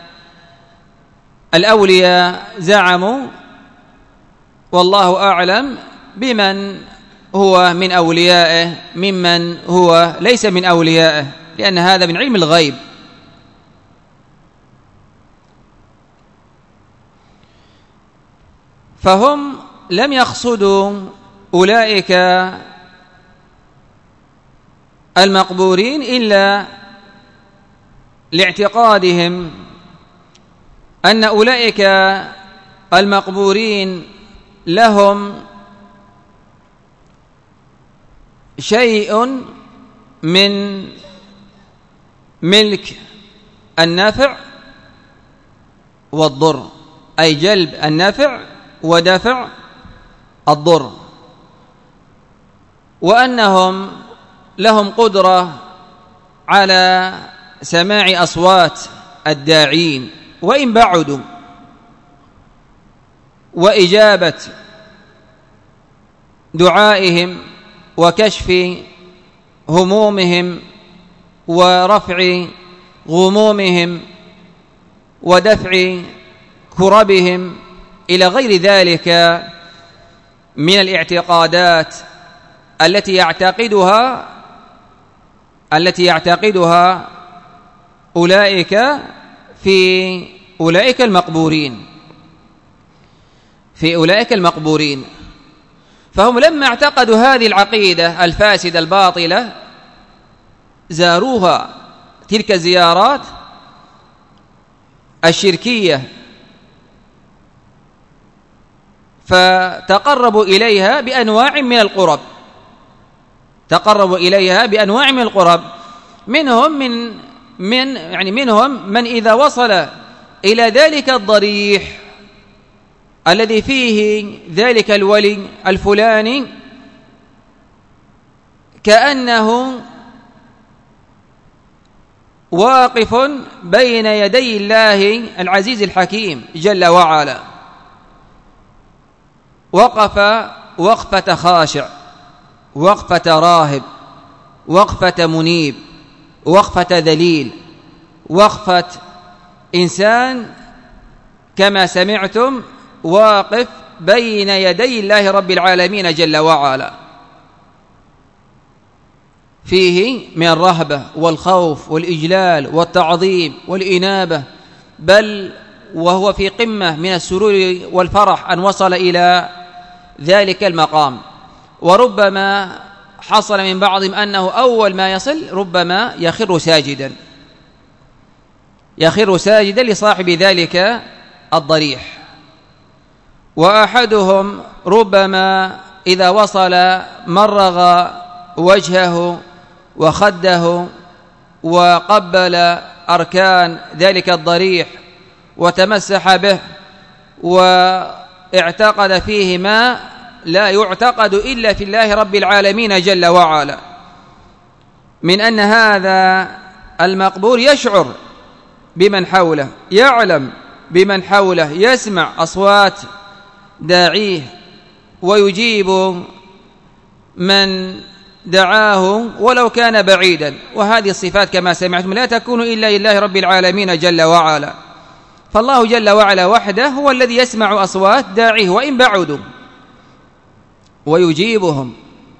الأولياء زعموا، والله أعلم بمن هو من أوليائه ممن هو ليس من أوليائه، لأن هذا من علم الغيب. فهم لم يقصدوا أولئك المقبورين إلا لاعتقادهم أن أولئك المقبورين لهم شيء من ملك النفع والضر، أي جلب النفع ودفع الضر، وأنهم لهم قدرة على سماع أصوات الداعين وإن بعدوا، وإجابة دعائهم وكشف همومهم ورفع غمومهم ودفع كربهم إلى غير ذلك من الاعتقادات التي يعتقدها أولئك في أولئك المقبورين. فهم لما اعتقدوا هذه العقيدة الفاسدة الباطلة زاروها، تلك الزيارات الشركية، فتقربوا إليها بأنواع من القرب، منهم من إذا وصل إلى ذلك الضريح الذي فيه ذلك الولي الفلاني كأنه واقف بين يدي الله العزيز الحكيم جل وعلا، وقف وقفة خاشع، وقفة راهب، وقفة منيب، وقفة ذليل، وقفة إنسان كما سمعتم واقف بين يدي الله رب العالمين جل وعلا، فيه من الرهبة والخوف والإجلال والتعظيم والإنابة، بل وهو في قمة من السرور والفرح أن وصل إلى ذلك المقام. وربما حصل من بعضهم أنه أول ما يصل ربما يخر ساجدا لصاحب ذلك الضريح. وأحدهم ربما إذا وصل مرغ وجهه وخده وقبل أركان ذلك الضريح وتمسح به، واعتقد فيه ما لا يعتقد إلا في الله رب العالمين جل وعلا، من أن هذا المقبور يشعر بمن حوله، يعلم بمن حوله، يسمع أصوات داعيه ويجيب من دعاه ولو كان بعيدا. وهذه الصفات كما سمعتم لا تكون إلا لله رب العالمين جل وعلا، فالله جل وعلا وحده هو الذي يسمع أصوات داعيه وإن بعدوا ويجيبهم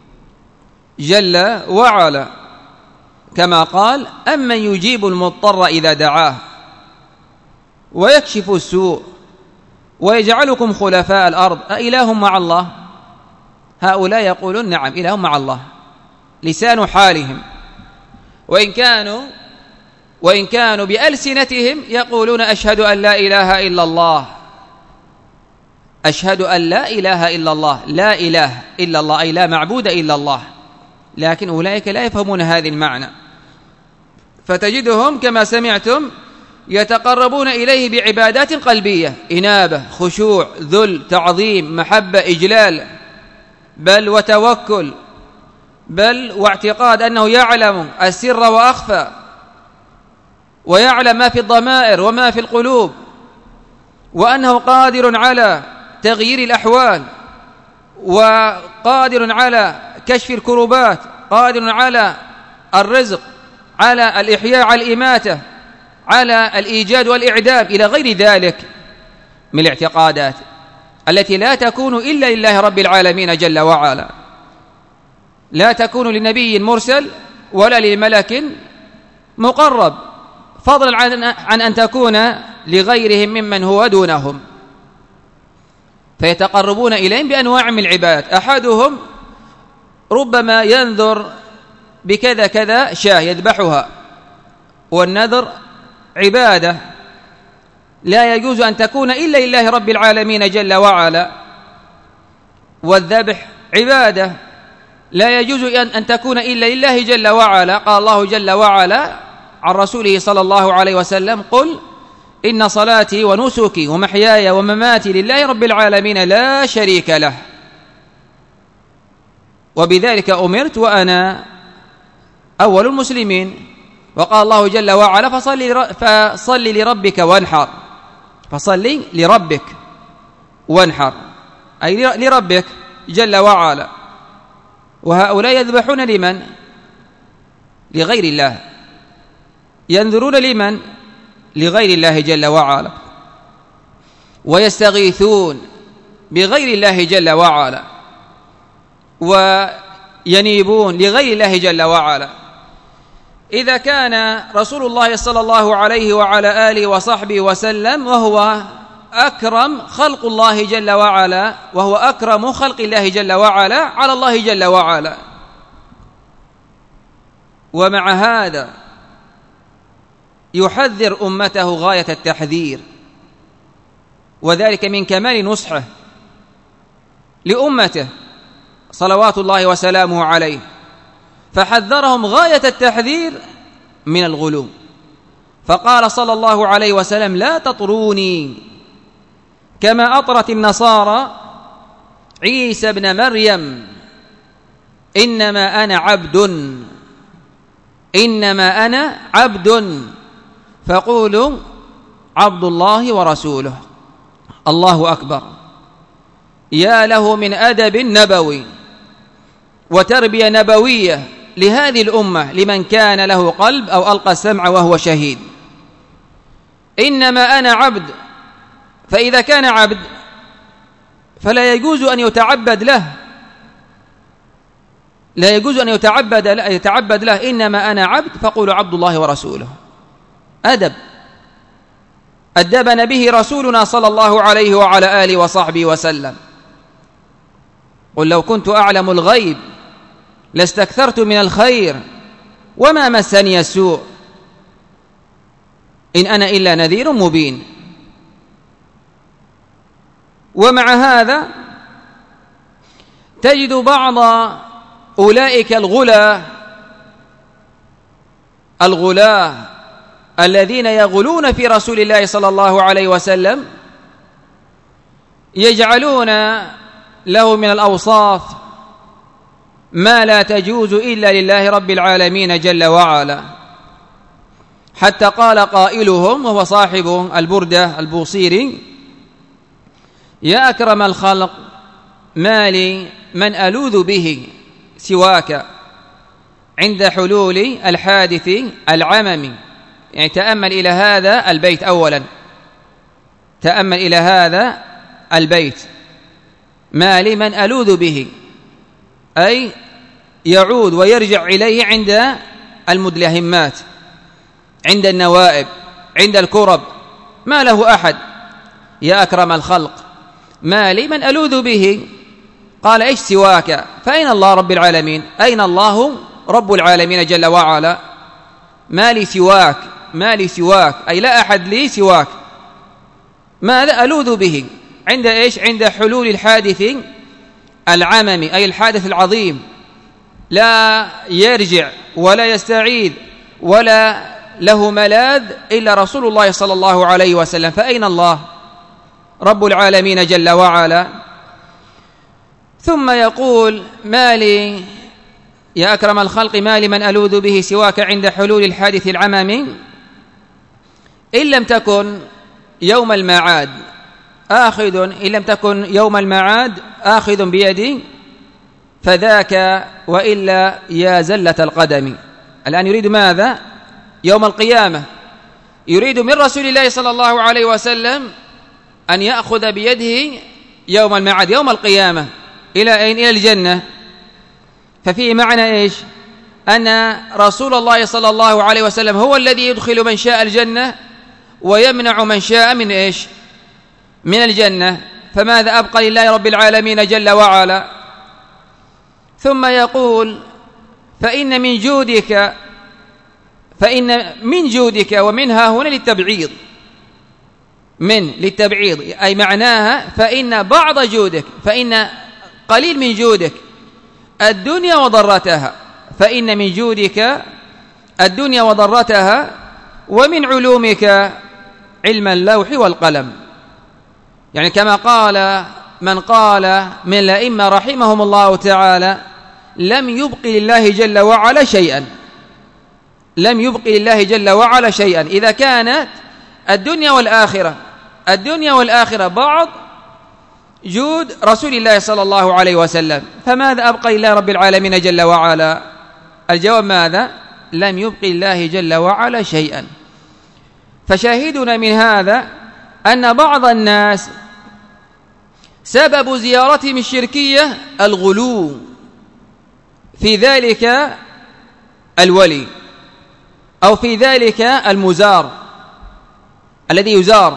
جل وعلا، كما قال: أمن يجيب المضطر إذا دعاه ويكشف السوء ويجعلكم خلفاء الأرض أإله مع الله؟ هؤلاء يقولون نعم إله مع الله، لسان حالهم، وإن كانوا وإن كانوا بألسنتهم يقولون أشهد أن لا إله إلا الله، أشهد أن لا إله إلا الله، لا إله إلا الله أي لا معبود إلا الله، لكن أولئك لا يفهمون هذه المعنى، فتجدهم كما سمعتم يتقربون إليه بعبادات قلبية، إنابة، خشوع، ذل، تعظيم، محبة، إجلال، بل وتوكل، بل واعتقاد أنه يعلم السر وأخفى، ويعلم ما في الضمائر وما في القلوب، وأنه قادر على تغيير الأحوال، وقادر على كشف الكروبات، قادر على الرزق، على الإحياء، على الإماتة، على الإيجاد والإعدام، إلى غير ذلك من الاعتقادات التي لا تكون إلا لله رب العالمين جل وعلا، لا تكون لنبي مرسل ولا لملك مقرب، فضلا عن أن تكون لغيرهم ممن هو دونهم، فيتقربون إليهم بأنواع من العبادات. أحدهم ربما ينذر بكذا كذا شاة يذبحها، والنذر عبادة لا يجوز أن تكون إلا لله رب العالمين جل وعلا، والذبح عبادة لا يجوز أن تكون إلا لله جل وعلا. قال الله جل وعلا عن رسوله صلى الله عليه وسلم: قل إن صلاتي ونسكي ومحياي ومماتي لله رب العالمين لا شريك له، وبذلك أمرت وأنا أول المسلمين. وقال الله جل وعلا: فصل لربك وانحر، فصل لربك وانحر، أي لربك جل وعلا. وهؤلاء يذبحون لمن؟ لغير الله، ينذرون لمن؟ لغير الله جل وعلا، ويستغيثون بغير الله جل وعلا، وينيبون لغير الله جل وعلا. إذا كان رسول الله صلى الله عليه وعلى آله وصحبه وسلم وهو أكرم خلق الله جل وعلا، وهو أكرم خلق الله جل وعلا على الله جل وعلا، ومع هذا يحذر أمته غاية التحذير، وذلك من كمال نصحه لأمته صلوات الله وسلامه عليه، فحذرهم غاية التحذير من الغلو، فقال صلى الله عليه وسلم: لا تطروني كما أطرت النصارى عيسى ابن مريم، إنما أنا عبد، إنما أنا عبد، فقولوا عبد الله ورسوله. الله أكبر، يا له من أدب نبوي وتربية نبوية لهذه الأمة لمن كان له قلب أو ألقى السمع وهو شهيد. إنما أنا عبد، فإذا كان عبد فلا يجوز أن يتعبد له، لا يجوز أن يتعبد له. إنما أنا عبد فقولوا عبد الله ورسوله. أدب أدبنا به رسولنا صلى الله عليه وعلى آله وصحبه وسلم: قل لو كنت أعلم الغيب لاستكثرت من الخير وما مسني السوء إن أنا إلا نذير مبين. ومع هذا تجد بعض أولئك الغلاة الذين يغلون في رسول الله صلى الله عليه وسلم يجعلون له من الأوصاف ما لا تجوز إلا لله رب العالمين جل وعلا، حتى قال قائلهم وهو صاحب البردة البوصيري: يا أكرم الخلق ما لي من ألوذ به سواك عند حلول الحادث العمم. يعني تأمل إلى هذا البيت أولا، تأمل إلى هذا البيت: ما لي من ألوذ به، أي يعود ويرجع إليه عند المدلهمات، عند النوائب، عند الكرب، ما له أحد. يا أكرم الخلق ما لي من ألوذ به، قال: إيش سواك؟ فأين الله رب العالمين؟ أين الله رب العالمين جل وعلا؟ ما لي سواك ما لي سواك، أي لا أحد لي سواك. ماذا ألوذ به عند إيش؟ عند حلول الحادث العممي، أي الحادث العظيم، لا يرجع ولا يستعيذ ولا له ملاذ إلا رسول الله صلى الله عليه وسلم. فأين الله رب العالمين جل وعلا؟ ثم يقول: ما لي يا أكرم الخلق، ما لي من ألوذ به سواك عند حلول الحادث العممي، إن لم تكن يوم المعاد آخذ بيدي فذاك وإلا يا زلة القدم. الآن يريد ماذا؟ يوم القيامة، يريد من رسول الله صلى الله عليه وسلم أن يأخذ بيده يوم المعاد، يوم القيامة. إلى أين؟ إلى الجنة. ففيه معنى إيش؟ أن رسول الله صلى الله عليه وسلم هو الذي يدخل من شاء الجنة ويمنع من شاء من إيش؟ من الجنة. فماذا أبقى لله رب العالمين جل وعلا؟ ثم يقول: فإن من جودك ومنها هنا للتبعيض، للتبعيض، أي معناها فإن بعض جودك، فإن قليل من جودك الدنيا وضرتها، فإن من جودك الدنيا وضرتها، ومن علومك علم اللوح والقلم. يعني كما قال من قال من الأئمة رحمهم الله تعالى: لم يبق لله جل وعلا شيئا، لم يبق لله جل وعلا شيئا. إذا كانت الدنيا والآخرة بعض جود رسول الله صلى الله عليه وسلم، فماذا أبقى لله رب العالمين جل وعلا؟ الجواب ماذا؟ لم يبق لله جل وعلا شيئا. فشاهدنا من هذا أن بعض الناس سبب زيارتهم الشركية الغلو في ذلك الولي، أو في ذلك المزار الذي يزار،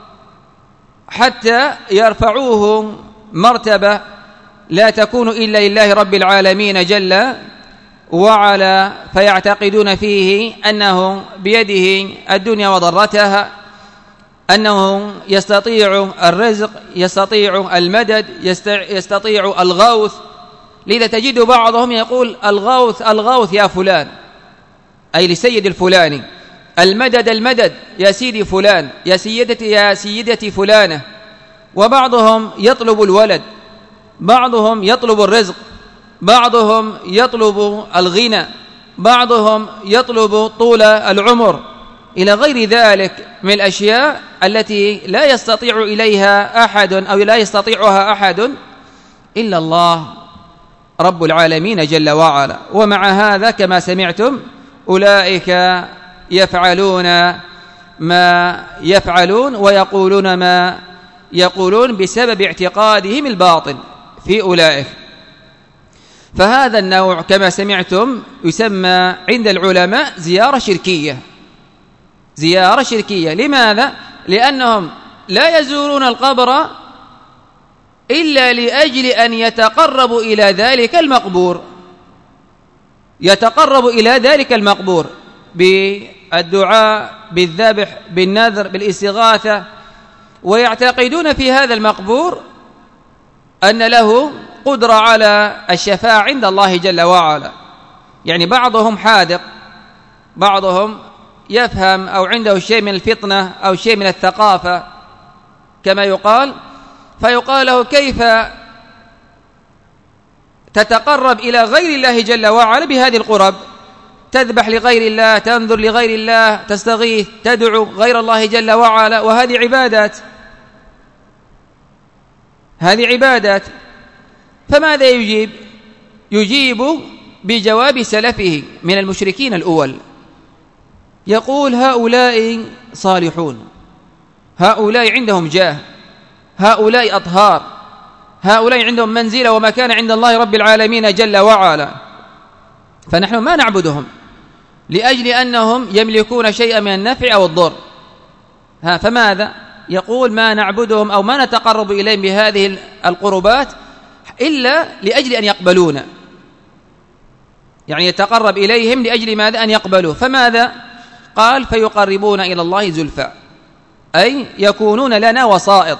حتى يرفعوه مرتبة لا تكون إلا لله رب العالمين جل وعلا، فيعتقدون فيه أنه بيده الدنيا وضرتها، أنه يستطيع الرزق، يستطيع المدد، يستطيع الغوث. لذا تجد بعضهم يقول: الغوث يا فلان، أي لسيد الفلاني، المدد يا سيدي فلان، يا سيدتي فلانة. وبعضهم يطلب الولد، بعضهم يطلب الرزق، بعضهم يطلب الغنى، بعضهم يطلب طول العمر، إلى غير ذلك من الأشياء التي لا يستطيع إليها أحد، أو لا يستطيعها أحد إلا الله رب العالمين جل وعلا. ومع هذا كما سمعتم أولئك يفعلون ما يفعلون ويقولون ما يقولون بسبب اعتقادهم الباطل في أولئك. فهذا النوع كما سمعتم يسمى عند العلماء زيارة شركية. لماذا؟ لأنهم لا يزورون القبر إلا لأجل أن يتقربوا إلى ذلك المقبور، بالدعاء، بالذبح، بالنذر، بالاستغاثة. ويعتقدون في هذا المقبور أن له قدرة على الشفاعة عند الله جل وعلا. يعني بعضهم حاذق، بعضهم يفهم أو عنده شيء من الفطنة أو شيء من الثقافة كما يقال، فيقال له: كيف تتقرب إلى غير الله جل وعلا بهذه القرب؟ تذبح لغير الله، تنذر لغير الله، تستغيث، تدعو غير الله جل وعلا، وهذه عبادات. فماذا يجيب؟ يجيب بجواب سلفه من المشركين الأول، يقول: هؤلاء صالحون، هؤلاء عندهم جاه، هؤلاء أطهار، هؤلاء عندهم منزلة ومكانة عند الله رب العالمين جل وعلا، فنحن ما نعبدهم لأجل أنهم يملكون شيئا من النفع أو الضر. فماذا؟ يقول: ما نعبدهم أو ما نتقرب إليهم بهذه القربات إلا لأجل أن يقبلون، يعني يتقرب إليهم لأجل ماذا؟ أن يقبلوا. فماذا؟ قال فيقربون إلى الله زلفى، أي يكونون لنا وسائط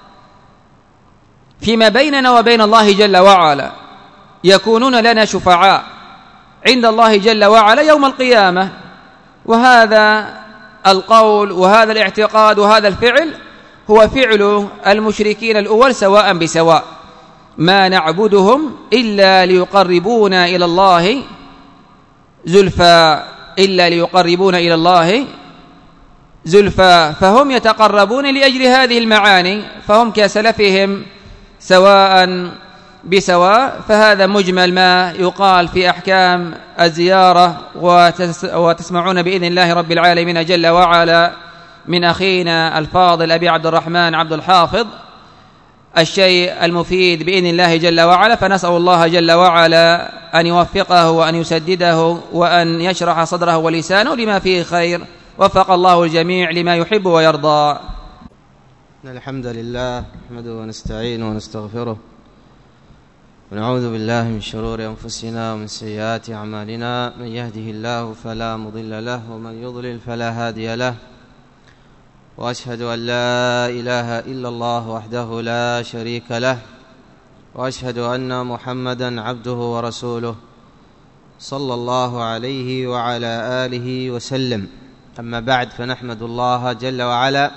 فيما بيننا وبين الله جل وعلا، يكونون لنا شفعاء عند الله جل وعلا يوم القيامة. وهذا القول وهذا الاعتقاد وهذا الفعل هو فعل المشركين الأول سواء بسواء، ما نعبدهم إلا ليقربونا إلى الله زلفى، إلا ليقربونا إلى الله زلفى، فهم يتقربون لأجل هذه المعاني، فهم كسلفهم سواء بسواء. فهذا مجمل ما يقال في أحكام الزيارة، وتسمعون بإذن الله رب العالمين جل وعلا من أخينا الفاضل أبي عبد الرحمن عبد الحافظ الشيء المفيد بإذن الله جل وعلا. فنسأل الله جل وعلا أن يوفقه وأن يسدده وأن يشرح صدره ولسانه لما فيه خير. وفق الله الجميع لما يحب ويرضى. الحمد لله نحمده ونستعينه ونستغفره، ونعوذ بالله من شرور أنفسنا ومن سيئات أعمالنا، من يهده الله فلا مضل له ومن يضلل فلا هادي له، وأشهد أن لا إله إلا الله وحده لا شريك له، وأشهد أن محمدا عبده ورسوله صلى الله عليه وعلى آله وسلم. أما بعد، فنحمد الله جل وعلا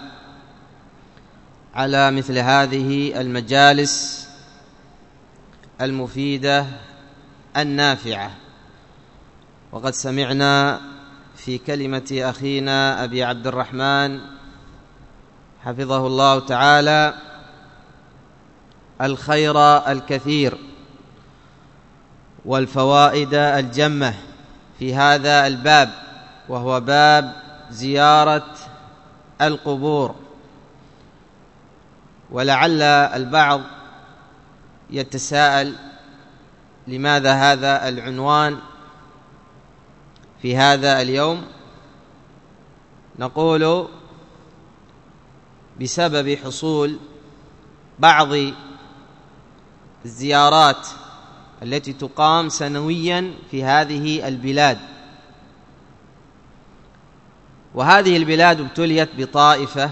على مثل هذه المجالس المفيدة النافعة. وقد سمعنا في كلمة أخينا أبي عبد الرحمن حفظه الله تعالى الخير الكثير والفوائد الجمة في هذا الباب، وهو باب زيارة القبور. ولعل البعض يتساءل لماذا هذا العنوان في هذا اليوم؟ نقول بسبب حصول بعض الزيارات التي تقام سنويا في هذه البلاد، وهذه البلاد ابتليت بطائفة،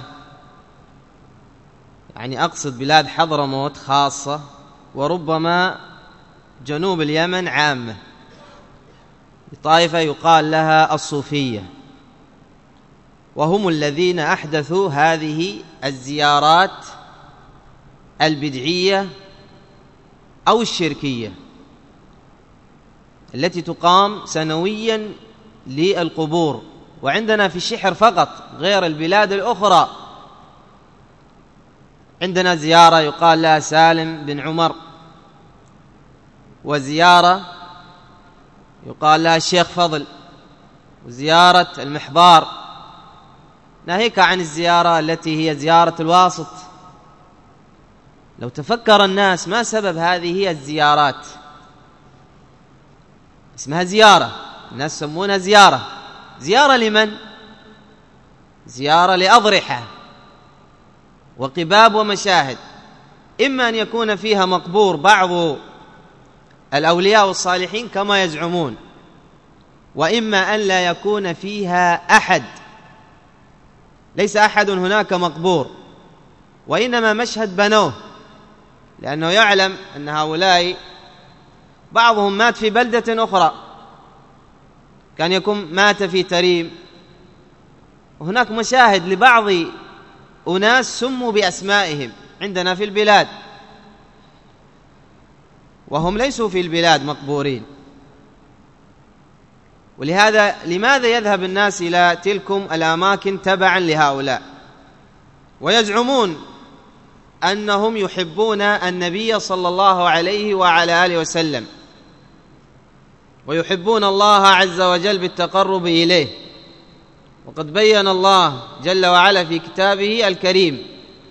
يعني أقصد بلاد حضرموت خاصة، وربما جنوب اليمن عامة، طائفة يقال لها الصوفية، وهم الذين أحدثوا هذه الزيارات البدعية أو الشركية التي تقام سنويا للقبور. وعندنا في الشحر فقط، غير البلاد الأخرى عندنا زيارة يقال لها سالم بن عمر، وزيارة يقال لها الشيخ فضل، وزيارة المحبار، ناهيك عن الزيارة التي هي زيارة الواسط. لو تفكر الناس ما سبب هذه الزيارات، اسمها زيارة، الناس يسمونها زيارة. زيارة لمن؟ زيارة لأضرحة وقباب ومشاهد، إما أن يكون فيها مقبور بعض الأولياء والصالحين كما يزعمون، وإما أن لا يكون فيها أحد، ليس أحد هناك مقبور، وإنما مشهد بنوه، لأنه يعلم أن هؤلاء بعضهم مات في بلدة أخرى، كان يكون مات في تريم، وهناك مشاهد لبعض أناس سموا بأسمائهم عندنا في البلاد وهم ليسوا في البلاد مقبورين. ولهذا لماذا يذهب الناس إلى تلكم الأماكن تبعا لهؤلاء، ويزعمون أنهم يحبون النبي صلى الله عليه وعلى آله وسلم، ويحبون الله عز وجل بالتقرب إليه. وقد بين الله جل وعلا في كتابه الكريم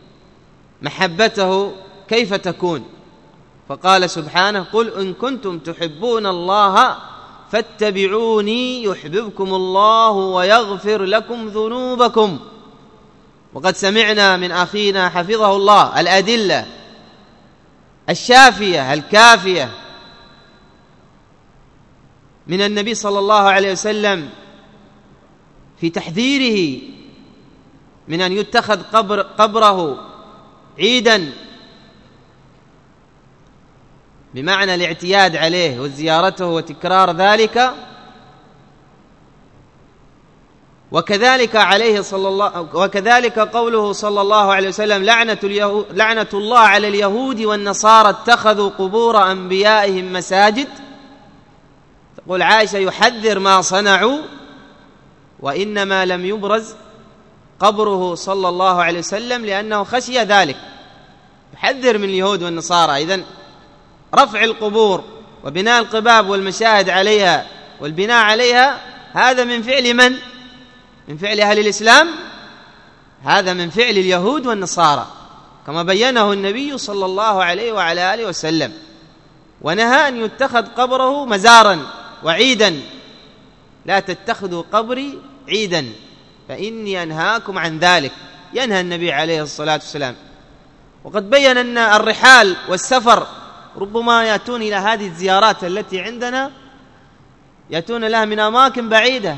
محبته كيف تكون، فقال سبحانه: قل إن كنتم تحبون الله فاتبعوني يحببكم الله ويغفر لكم ذنوبكم. وقد سمعنا من أخينا حفظه الله الأدلة الشافية الكافية من النبي صلى الله عليه وسلم في تحذيره من أن يتخذ قبره عيدا بمعنى الاعتياد عليه وزيارته وتكرار ذلك. وكذلك قوله صلى الله عليه وسلم: لعنة الله على اليهود والنصارى اتخذوا قبور أنبيائهم مساجد. تقول عائشة: يحذر ما صنعوا، وإنما لم يبرز قبره صلى الله عليه وسلم لأنه خشي ذلك، يحذر من اليهود والنصارى. إذن رفع القبور وبناء القباب والمشاهد عليها والبناء عليها هذا من فعل من؟ من فعل أهل الإسلام؟ هذا من فعل اليهود والنصارى كما بينه النبي صلى الله عليه وعلى آله وسلم، ونهى أن يتخذ قبره مزارا وعيدا: لا تتخذوا قبري عيدا فإني أنهاكم عن ذلك. ينهى النبي عليه الصلاة والسلام. وقد بيّن أن الرحال والسفر ربما يأتون إلى هذه الزيارات التي عندنا، يأتون لها من أماكن بعيدة،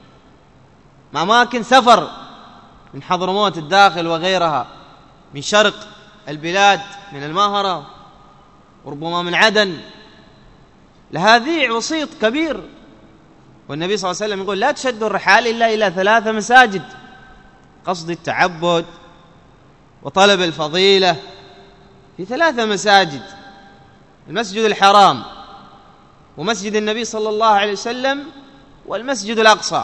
من أماكن سفر، من حضرموت الداخل وغيرها، من شرق البلاد، من المهرة، وربما من عدن. لهذه وسيط كبير. والنبي صلى الله عليه وسلم يقول: لا تشد الرحال إلا إلى 3 مساجد، قصد التعبد وطلب الفضيلة في 3 مساجد: المسجد الحرام، ومسجد النبي صلى الله عليه وسلم، والمسجد الأقصى.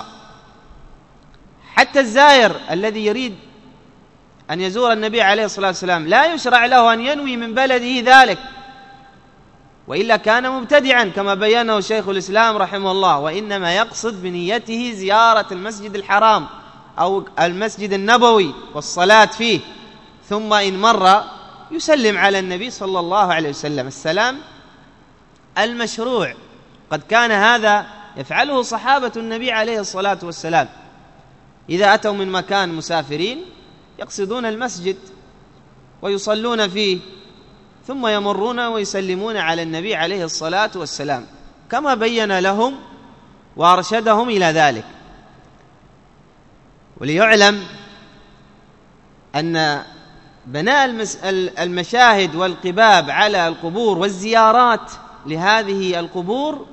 حتى الزائر الذي يريد أن يزور النبي عليه الصلاة والسلام لا يشرع له أن ينوي من بلده ذلك، وإلا كان مبتدعا كما بيانه شيخ الإسلام رحمه الله، وإنما يقصد بنيته زيارة المسجد الحرام أو المسجد النبوي والصلاة فيه، ثم إن مر يسلم على النبي صلى الله عليه وسلم السلام المشروع. قد كان هذا يفعله صحابة النبي عليه الصلاة والسلام، إذا أتوا من مكان مسافرين يقصدون المسجد ويصلون فيه، ثم يمرون ويسلمون على النبي عليه الصلاة والسلام كما بين لهم وأرشدهم إلى ذلك. وليعلم أن بناء المشاهد والقباب على القبور والزيارات لهذه القبور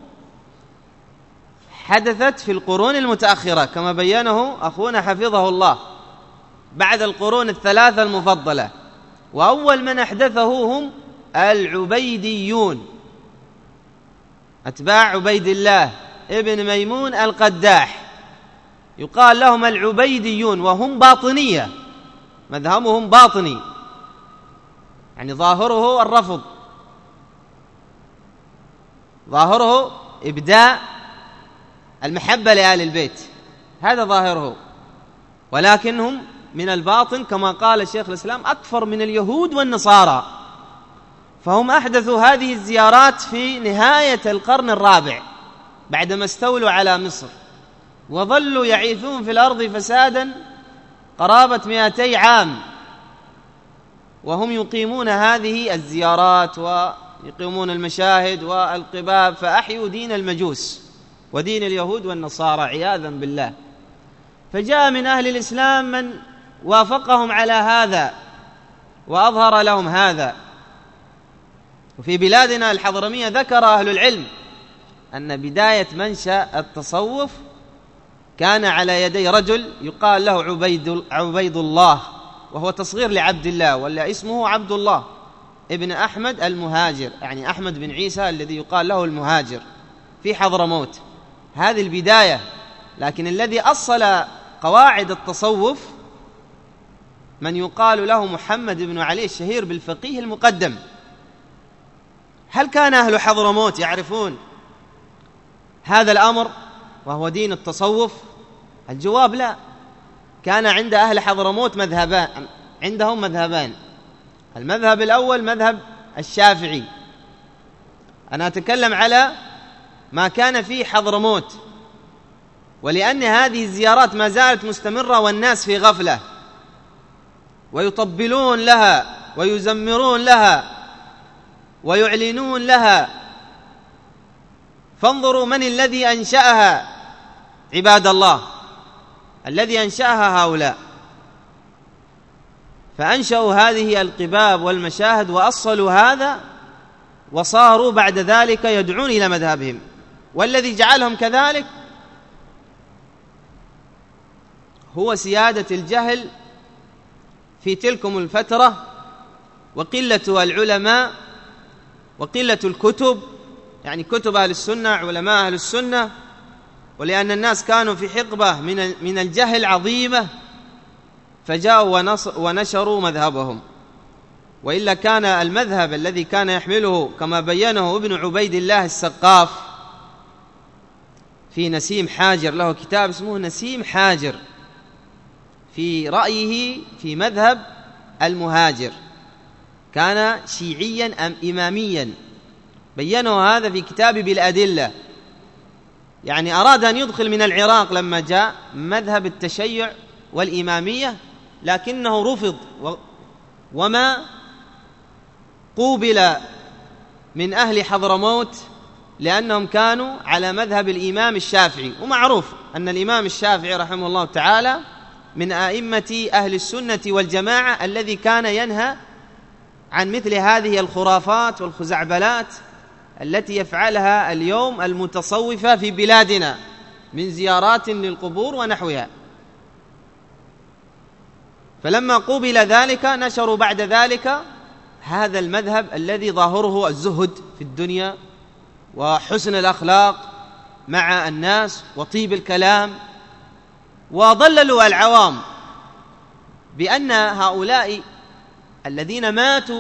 حدثت في القرون المتأخرة كما بينه أخونا حفظه الله، بعد القرون ال3 المفضلة. وأول من أحدثه هم العبيديون، أتباع عبيد الله ابن ميمون القداح، يقال لهم العبيديون، وهم باطنية، مذهبهم باطني، يعني ظاهره الرفض، ظاهره إبداء المحبة لآل البيت، هذا ظاهره، ولكنهم من الباطن كما قال شيخ الإسلام أكثر من اليهود والنصارى. فهم أحدثوا هذه الزيارات في نهاية القرن الرابع بعدما استولوا على مصر، وظلوا يعيثون في الأرض فسادا قرابة 200 عام وهم يقيمون هذه الزيارات ويقيمون المشاهد والقباب، فأحيوا دين المجوس ودين اليهود والنصارى عياذا بالله. فجاء من أهل الإسلام من وافقهم على هذا وأظهر لهم هذا. وفي بلادنا الحضرمية ذكر أهل العلم أن بداية منشأ التصوف كان على يدي رجل يقال له عبيد الله، وهو تصغير لعبد الله، ولا اسمه عبد الله ابن أحمد المهاجر، يعني أحمد بن عيسى الذي يقال له المهاجر، في حضرموت. هذه البداية. لكن الذي أصل قواعد التصوف من يقال له محمد بن علي الشهير بالفقيه المقدم. هل كان أهل حضرموت يعرفون هذا الأمر وهو دين التصوف؟ الجواب لا. كان عند أهل حضرموت مذهبان، عندهم مذهبان. المذهب الأول مذهب الشافعي، أنا أتكلم على ما كان في حضرموت، ولأن هذه الزيارات ما زالت مستمرة والناس في غفلة، ويطبلون لها ويزمرون لها ويعلنون لها. فانظروا من الذي أنشأها عباد الله، الذي أنشأها هؤلاء، فأنشأوا هذه القباب والمشاهد وأصلوا هذا، وصاروا بعد ذلك يدعون إلى مذهبهم. والذي جعلهم كذلك هو سيادة الجهل في تلكم الفترة، وقلة العلماء، وقلة الكتب، يعني كتب أهل السنة، علماء أهل السنة، ولأن الناس كانوا في حقبة من الجهل عظيمة، فجاءوا ونشروا مذهبهم. وإلا كان المذهب الذي كان يحمله كما بينه ابن عبيد الله السقاف في نسيم حاجر، له كتاب اسمه نسيم حاجر في رأيه في مذهب المهاجر، كان شيعيا أم إماميا، بينه هذا في كتابه بالأدلة. يعني أراد أن يدخل من العراق لما جاء مذهب التشيع والإمامية، لكنه رفض، وما قوبل من أهل حضرموت لأنهم كانوا على مذهب الإمام الشافعي. ومعروف أن الإمام الشافعي رحمه الله تعالى من أئمة أهل السنة والجماعة، الذي كان ينهى عن مثل هذه الخرافات والخزعبلات التي يفعلها اليوم المتصوفة في بلادنا من زيارات للقبور ونحوها. فلما قوبل ذلك نشروا بعد ذلك هذا المذهب الذي ظاهره الزهد في الدنيا وحسن الأخلاق مع الناس وطيب الكلام، وضللوا العوام بأن هؤلاء الذين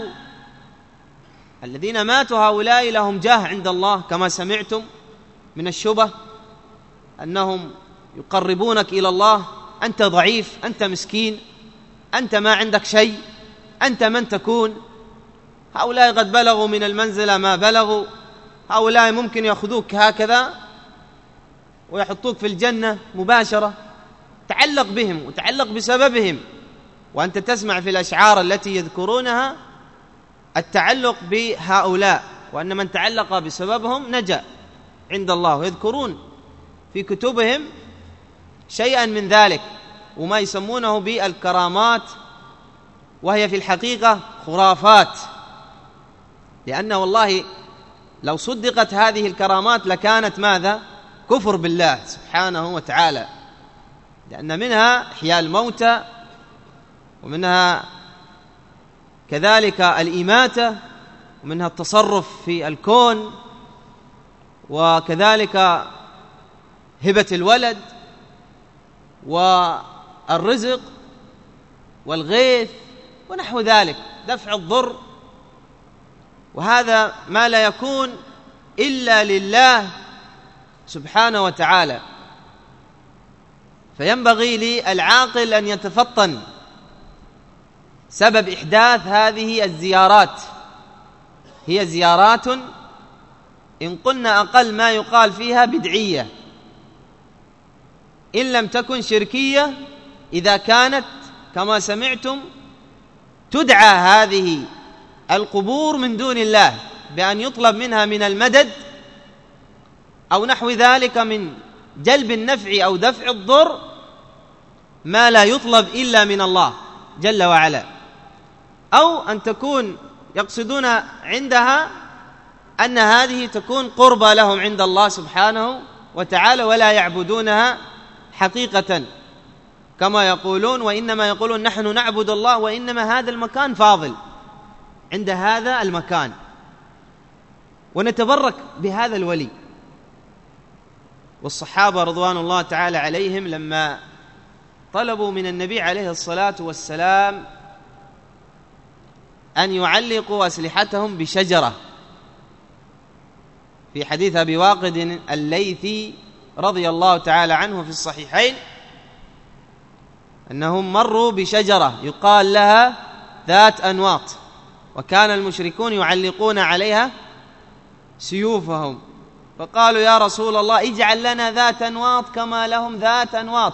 ماتوا هؤلاء لهم جاه عند الله، كما سمعتم من الشبه أنهم يقربونك إلى الله، أنت ضعيف، أنت مسكين، أنت ما عندك شيء، أنت من تكون، هؤلاء قد بلغوا من المنزلة ما بلغوا، هؤلاء ممكن يأخذوك هكذا ويحطوك في الجنة مباشرة. تعلق بهم وتعلق بسببهم، وأنت تسمع في الأشعار التي يذكرونها التعلق بهؤلاء، وأن من تعلق بسببهم نجا عند الله، ويذكرون في كتبهم شيئا من ذلك، وما يسمونه بالكرامات، وهي في الحقيقة خرافات. لأن والله لو صدقت هذه الكرامات لكانت ماذا؟ كفر بالله سبحانه وتعالى، لأن منها إحياء الموتى، ومنها كذلك الإماتة، ومنها التصرف في الكون، وكذلك هبة الولد والرزق والغيث ونحو ذلك، دفع الضر. وهذا ما لا يكون إلا لله سبحانه وتعالى. فينبغي للعاقل أن يتفطن سبب إحداث هذه الزيارات. هي زيارات إن قلنا أقل ما يقال فيها بدعية، إن لم تكن شركية، إذا كانت كما سمعتم تدعى هذه القبور من دون الله بأن يطلب منها من المدد أو نحو ذلك من جلب النفع أو دفع الضر ما لا يطلب إلا من الله جل وعلا، أو أن تكون يقصدون عندها أن هذه تكون قربى لهم عند الله سبحانه وتعالى، ولا يعبدونها حقيقة كما يقولون، وإنما يقولون نحن نعبد الله، وإنما هذا المكان فاضل عند هذا المكان، ونتبرك بهذا الولي. والصحابة رضوان الله تعالى عليهم لما طلبوا من النبي عليه الصلاة والسلام أن يعلقوا أسلحتهم بشجرة، في حديث أبي واقد الليثي رضي الله تعالى عنه في الصحيحين أنهم مروا بشجرة يقال لها ذات أنواط، وكان المشركون يعلقون عليها سيوفهم، فقالوا يا رسول الله اجعل لنا ذات أنواط كما لهم ذات أنواط،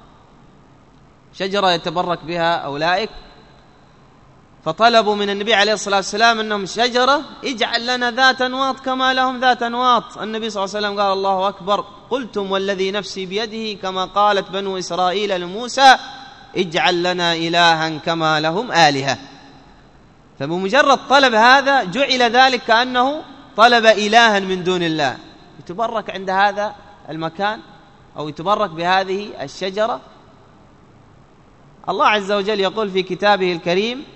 شجرة يتبرك بها أولئك. فطلبوا من النبي عليه الصلاة والسلام أنهم شجرة اجعل لنا ذات أنواط كما لهم ذات أنواط. النبي صلى الله عليه وسلم قال الله أكبر، قلتم والذي نفسي بيده كما قالت بنو إسرائيل لموسى اجعل لنا إلها كما لهم آلهة. فبمجرد طلب هذا جعل ذلك كأنه طلب إلها من دون الله، يتبرك عند هذا المكان أو يتبرك بهذه الشجرة. الله عز وجل يقول في كتابه الكريم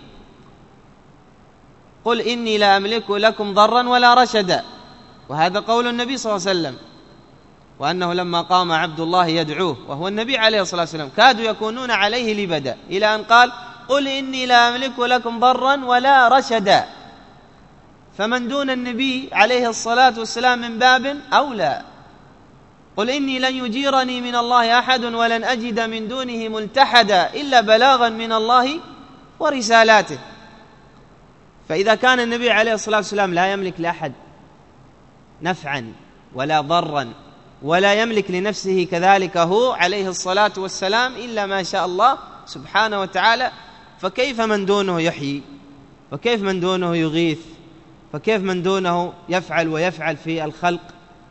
قل إني لا أملك لكم ضرا ولا رشدا، وهذا قول النبي صلى الله عليه وسلم، وأنه لما قام عبد الله يدعوه وهو النبي عليه الصلاة والسلام كادوا يكونون عليه لبدا، إلى أن قال قل إني لا أملك لكم ضرا ولا رشدا. فمن دون النبي عليه الصلاة والسلام من باب أولى. قل إني لن يجيرني من الله أحد ولن أجد من دونه ملتحدا إلا بلاغا من الله ورسالاته. فإذا كان النبي عليه الصلاة والسلام لا يملك لأحد نفعا ولا ضرا ولا يملك لنفسه كذلك هو عليه الصلاة والسلام إلا ما شاء الله سبحانه وتعالى، فكيف من دونه يحيي؟ وكيف من دونه يغيث؟ فكيف من دونه يفعل ويفعل في الخلق؟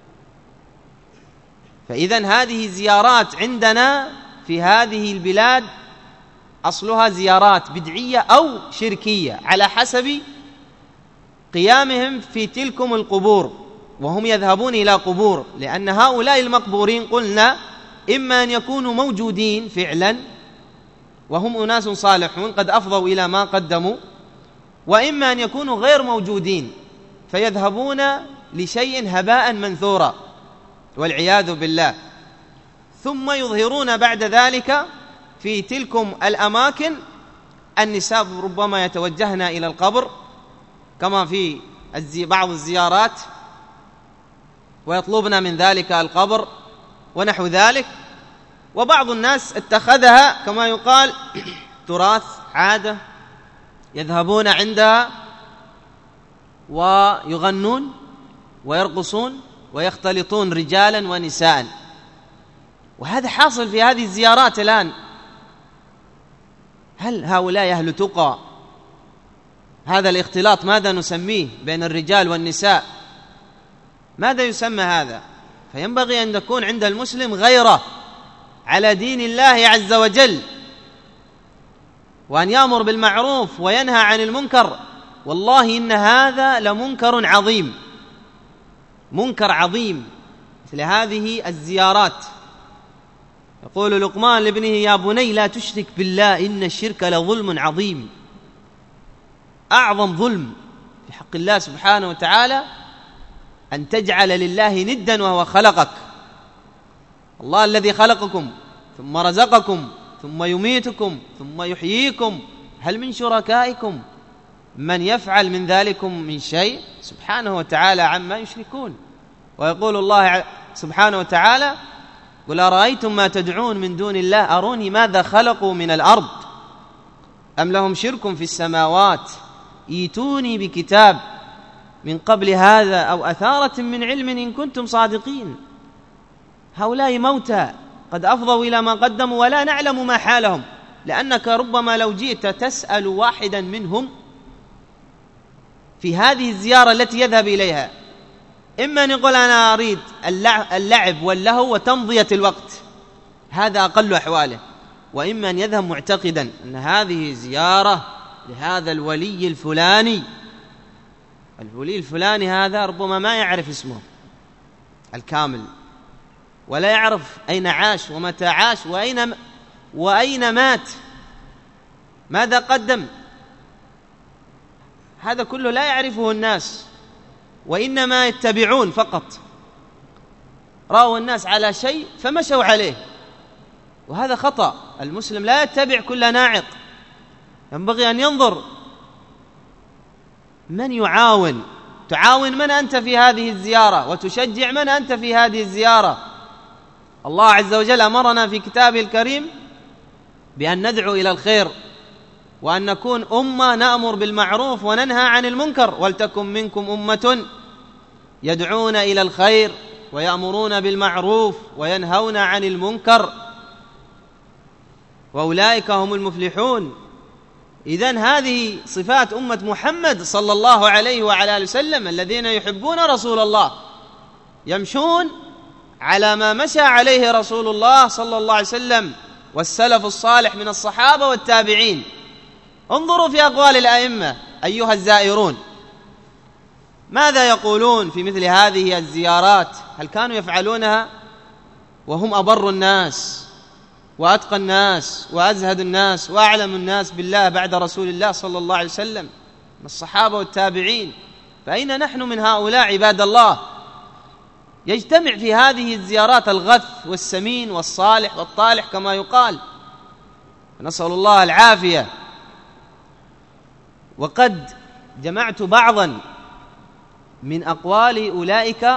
فإذن هذه زيارات عندنا في هذه البلاد أصلها زيارات بدعية أو شركية على حسب قيامهم في تلكم القبور، وهم يذهبون إلى قبور، لأن هؤلاء المقبورين قلنا إما أن يكونوا موجودين فعلا وهم أناس صالحون قد أفضوا إلى ما قدموا، وإما أن يكونوا غير موجودين فيذهبون لشيء هباء منثورا والعياذ بالله، ثم يظهرون بعد ذلك في تلكم الأماكن النساء ربما يتوجهن إلى القبر كما في بعض الزيارات ويطلبن من ذلك القبر ونحو ذلك. وبعض الناس اتخذها كما يقال تراث عادة، يذهبون عندها ويغنون ويرقصون ويختلطون رجالا ونساء، وهذا حاصل في هذه الزيارات الآن. هل هؤلاء أهل تقى؟ هذا الاختلاط ماذا نسميه بين الرجال والنساء؟ ماذا يسمى هذا؟ فينبغي أن تكون عند المسلم غيرة على دين الله عز وجل، وأن يأمر بالمعروف وينهى عن المنكر. والله إن هذا لمنكر عظيم، منكر عظيم مثل هذه الزيارات. يقول لقمان لابنه يا بني لا تشرك بالله إن الشرك لظلم عظيم. أعظم ظلم في حق الله سبحانه وتعالى أن تجعل لله ندا وهو خلقك. الله الذي خلقكم ثم رزقكم ثم يميتكم ثم يحييكم، هل من شركائكم من يفعل من ذلكم من شيء؟ سبحانه وتعالى عما يشركون. ويقول الله سبحانه وتعالى قل أرأيتم ما تدعون من دون الله أروني ماذا خلقوا من الأرض أم لهم شرك في السماوات ايتوني بكتاب من قبل هذا أو أثارة من علم إن كنتم صادقين. هؤلاء موتى قد أفضوا إلى ما قدموا ولا نعلم ما حالهم، لأنك ربما لو جئت تسأل واحدا منهم في هذه الزيارة التي يذهب إليها، إما أن يقول أنا أريد اللعب واللهو وتمضية الوقت، هذا أقل أحواله، وإما أن يذهب معتقدا أن هذه زيارة لهذا الولي الفلاني. الولي الفلاني هذا ربما ما يعرف اسمه الكامل ولا يعرف أين عاش ومتى عاش وأين مات، ماذا قدم، هذا كله لا يعرفه الناس، وإنما يتبعون فقط. رأوا الناس على شيء فمشوا عليه، وهذا خطأ. المسلم لا يتبع كل ناعق، ينبغي أن ينظر من يعاون، تعاون من أنت في هذه الزيارة وتشجع من أنت في هذه الزيارة. الله عز وجل أمرنا في كتابه الكريم بأن ندعو إلى الخير وأن نكون أمة نأمر بالمعروف وننهى عن المنكر، ولتكن منكم أمة يدعون إلى الخير ويأمرون بالمعروف وينهون عن المنكر وأولئك هم المفلحون. إذن هذه صفات أمة محمد صلى الله عليه وعلى آله وسلم الذين يحبون رسول الله، يمشون على ما مشى عليه رسول الله صلى الله عليه وسلم والسلف الصالح من الصحابة والتابعين. انظروا في أقوال الأئمة أيها الزائرون، ماذا يقولون في مثل هذه الزيارات؟ هل كانوا يفعلونها وهم أبر الناس وأتقى الناس وأزهد الناس وأعلم الناس بالله بعد رسول الله صلى الله عليه وسلم من الصحابة والتابعين؟ فأين نحن من هؤلاء عباد الله؟ يجتمع في هذه الزيارات الغث والسمين والصالح والطالح كما يقال، نسأل الله العافية. وقد جمعت بعضا من أقوال أولئك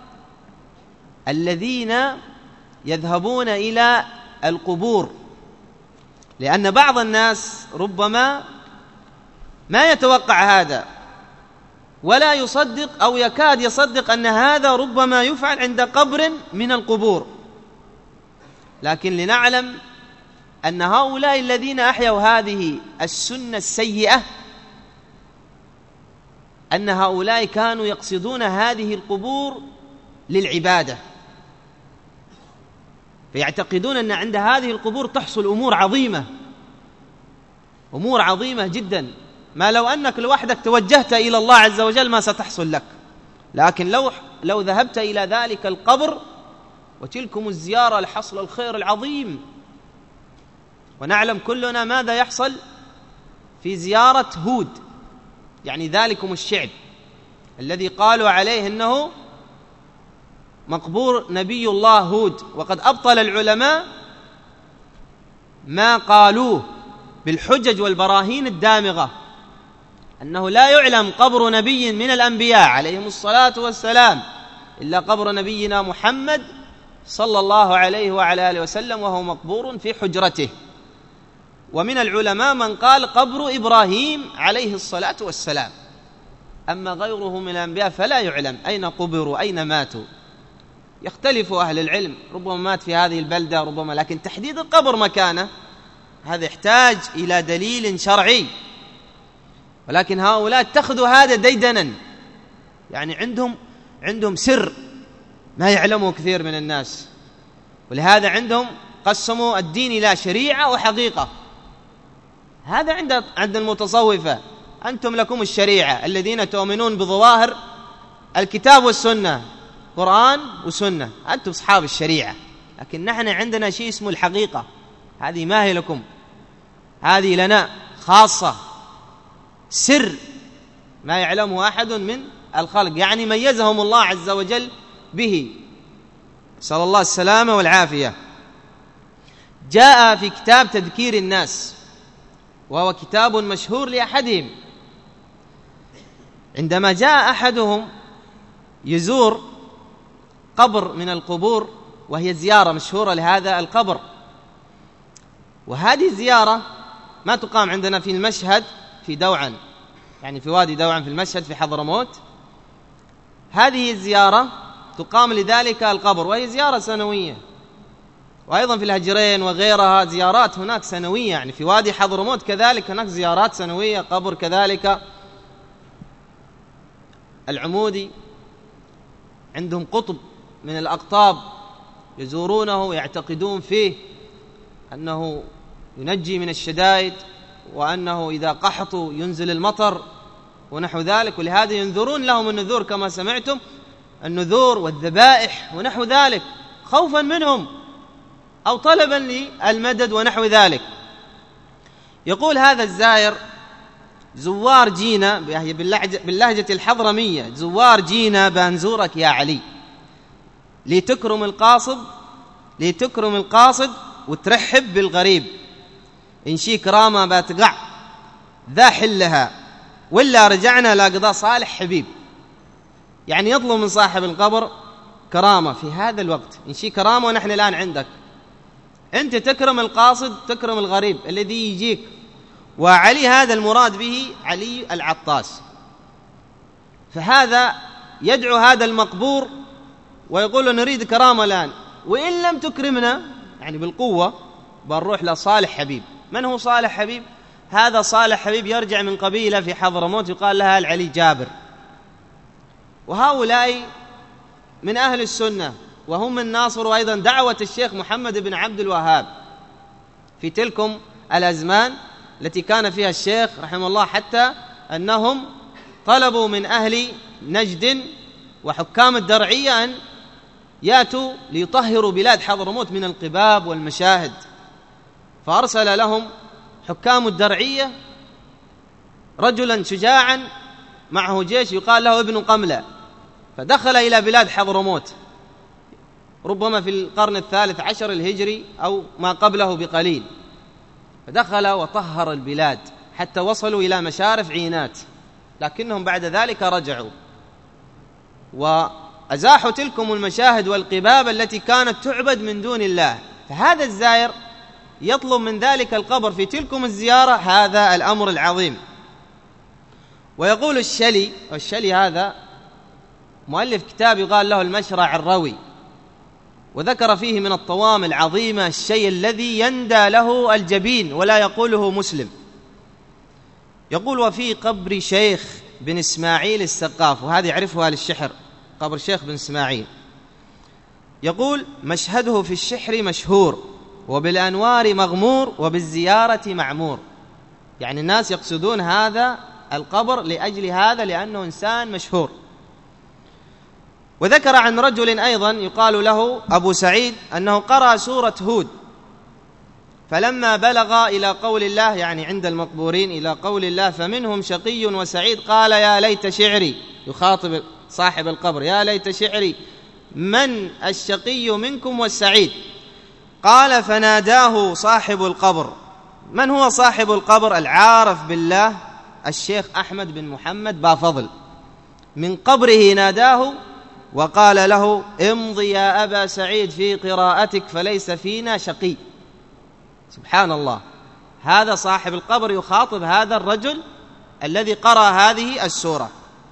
الذين يذهبون إلى القبور، لأن بعض الناس ربما ما يتوقع هذا ولا يصدق أو يكاد يصدق أن هذا ربما يفعل عند قبر من القبور، لكن لنعلم أن هؤلاء الذين أحيوا هذه السنة السيئة أن هؤلاء كانوا يقصدون هذه القبور للعبادة، فيعتقدون أن عند هذه القبور تحصل أمور عظيمة جدا، ما لو أنك لوحدك توجهت إلى الله عز وجل ما ستحصل لك، لكن لو ذهبت إلى ذلك القبر وتلكم الزيارة لحصل الخير العظيم. ونعلم كلنا ماذا يحصل في زيارة هود، يعني ذلكم الشعب الذي قالوا عليه إنه مقبور نبي الله هود، وقد أبطل العلماء ما قالوه بالحجج والبراهين الدامغة أنه لا يعلم قبر نبي من الأنبياء عليهم الصلاة والسلام إلا قبر نبينا محمد صلى الله عليه وعلى آله وسلم، وهو مقبور في حجرته. ومن العلماء من قال قبر إبراهيم عليه الصلاة والسلام، أما غيره من الأنبياء فلا يعلم أين قبروا أين ماتوا، يختلف أهل العلم، ربما مات في هذه البلدة ربما، لكن تحديد القبر مكانه هذا يحتاج إلى دليل شرعي. ولكن هؤلاء اتخذوا هذا ديدنا، يعني عندهم سر ما يعلمه كثير من الناس، ولهذا عندهم قسموا الدين إلى شريعة وحقيقة. هذا عند المتصوفة، أنتم لكم الشريعة الذين تؤمنون بظواهر الكتاب والسنة، قرآن وسنة، أنتم أصحاب الشريعة، لكن نحن عندنا شيء اسمه الحقيقة، هذه ما هي لكم، هذه لنا خاصة، سر ما يعلمه أحد من الخلق، يعني ميزهم الله عز وجل به، نسأل الله السلامة والعافية. جاء في كتاب تذكير الناس، وهو كتاب مشهور لأحدهم، عندما جاء أحدهم يزور قبر من القبور، وهي زيارة مشهورة لهذا القبر، وهذه الزيارة ما تقام عندنا في المشهد في دوعن، يعني في وادي دوعن في المشهد في حضرموت، هذه الزيارة تقام لذلك القبر، وهي زيارة سنوية، وأيضا في الهجرين وغيرها زيارات هناك سنوية، يعني في وادي حضرموت كذلك هناك زيارات سنوية، قبر كذلك العمودي عندهم قطب من الأقطاب يزورونه، يعتقدون فيه أنه ينجي من الشدائد، وأنه إذا قحطوا ينزل المطر ونحو ذلك، ولهذا ينذرون لهم النذور كما سمعتم، النذور والذبائح ونحو ذلك، خوفا منهم أو طلبا للمدد ونحو ذلك. يقول هذا الزائر: زوار جينا، باللهجة الحضرمية، زوار جينا بنزورك يا علي، لتكرم القاصد وترحب بالغريب، إن شي كرامة باتقع ذا حلها، ولا رجعنا لاقضاء صالح حبيب، يعني يطلب من صاحب القبر كرامة في هذا الوقت، إن شي كرامة ونحن الآن عندك، أنت تكرم القاصد تكرم الغريب الذي يجيك. وعلي هذا المراد به علي العطاس، فهذا يدعو هذا المقبور ويقول له نريد كرامة الآن، وإن لم تكرمنا يعني بالقوة بنروح لصالح حبيب. من هو صالح حبيب؟ هذا صالح حبيب يرجع من قبيلة في حضرموت يقال لها العلي جابر، وهؤلاء من أهل السنة وهم من ناصروا أيضا دعوة الشيخ محمد بن عبد الوهاب في تلكم الأزمان التي كان فيها الشيخ رحمه الله، حتى أنهم طلبوا من أهل نجد وحكام الدرعية أن يأتوا ليطهروا بلاد حضرموت من القباب والمشاهد، فأرسل لهم حكام الدرعية رجلا شجاعا معه جيش يقال له ابن قملة، فدخل إلى بلاد حضرموت ربما في القرن 13 الهجري أو ما قبله بقليل، فدخل وطهر البلاد حتى وصلوا إلى مشارف عينات، لكنهم بعد ذلك رجعوا وأزاحوا تلكم المشاهد والقباب التي كانت تعبد من دون الله. فهذا الزائر يطلب من ذلك القبر في تلكم الزيارة هذا الأمر العظيم. ويقول الشلي هذا مؤلف كتاب يقال له المشرع الروي، وذكر فيه من الطوام العظيمة الشيء الذي يندى له الجبين ولا يقوله مسلم. يقول: وفي قبر شيخ بن إسماعيل السقاف، وهذه يعرفها للشحر، قبر شيخ بن إسماعيل، يقول: مشهده في الشحر مشهور، وبالأنوار مغمور، وبالزيارة معمور. يعني الناس يقصدون هذا القبر لأجل هذا، لأنه إنسان مشهور. وذكر عن رجل أيضا يقال له أبو سعيد أنه قرأ سورة هود، فلما بلغ إلى قول الله، يعني عند المقبورين، إلى قول الله: فمنهم شقي وسعيد، قال: يا ليت شعري، يخاطب صاحب القبر: يا ليت شعري، من الشقي منكم والسعيد؟ قال: فناداه صاحب القبر. من هو صاحب القبر؟ العارف بالله الشيخ أحمد بن محمد بافضل، من قبره ناداه وقال له: امضي يا أبا سعيد في قراءتك فليس فينا شقي. سبحان الله، هذا صاحب القبر يخاطب هذا الرجل الذي قرأ هذه السورة.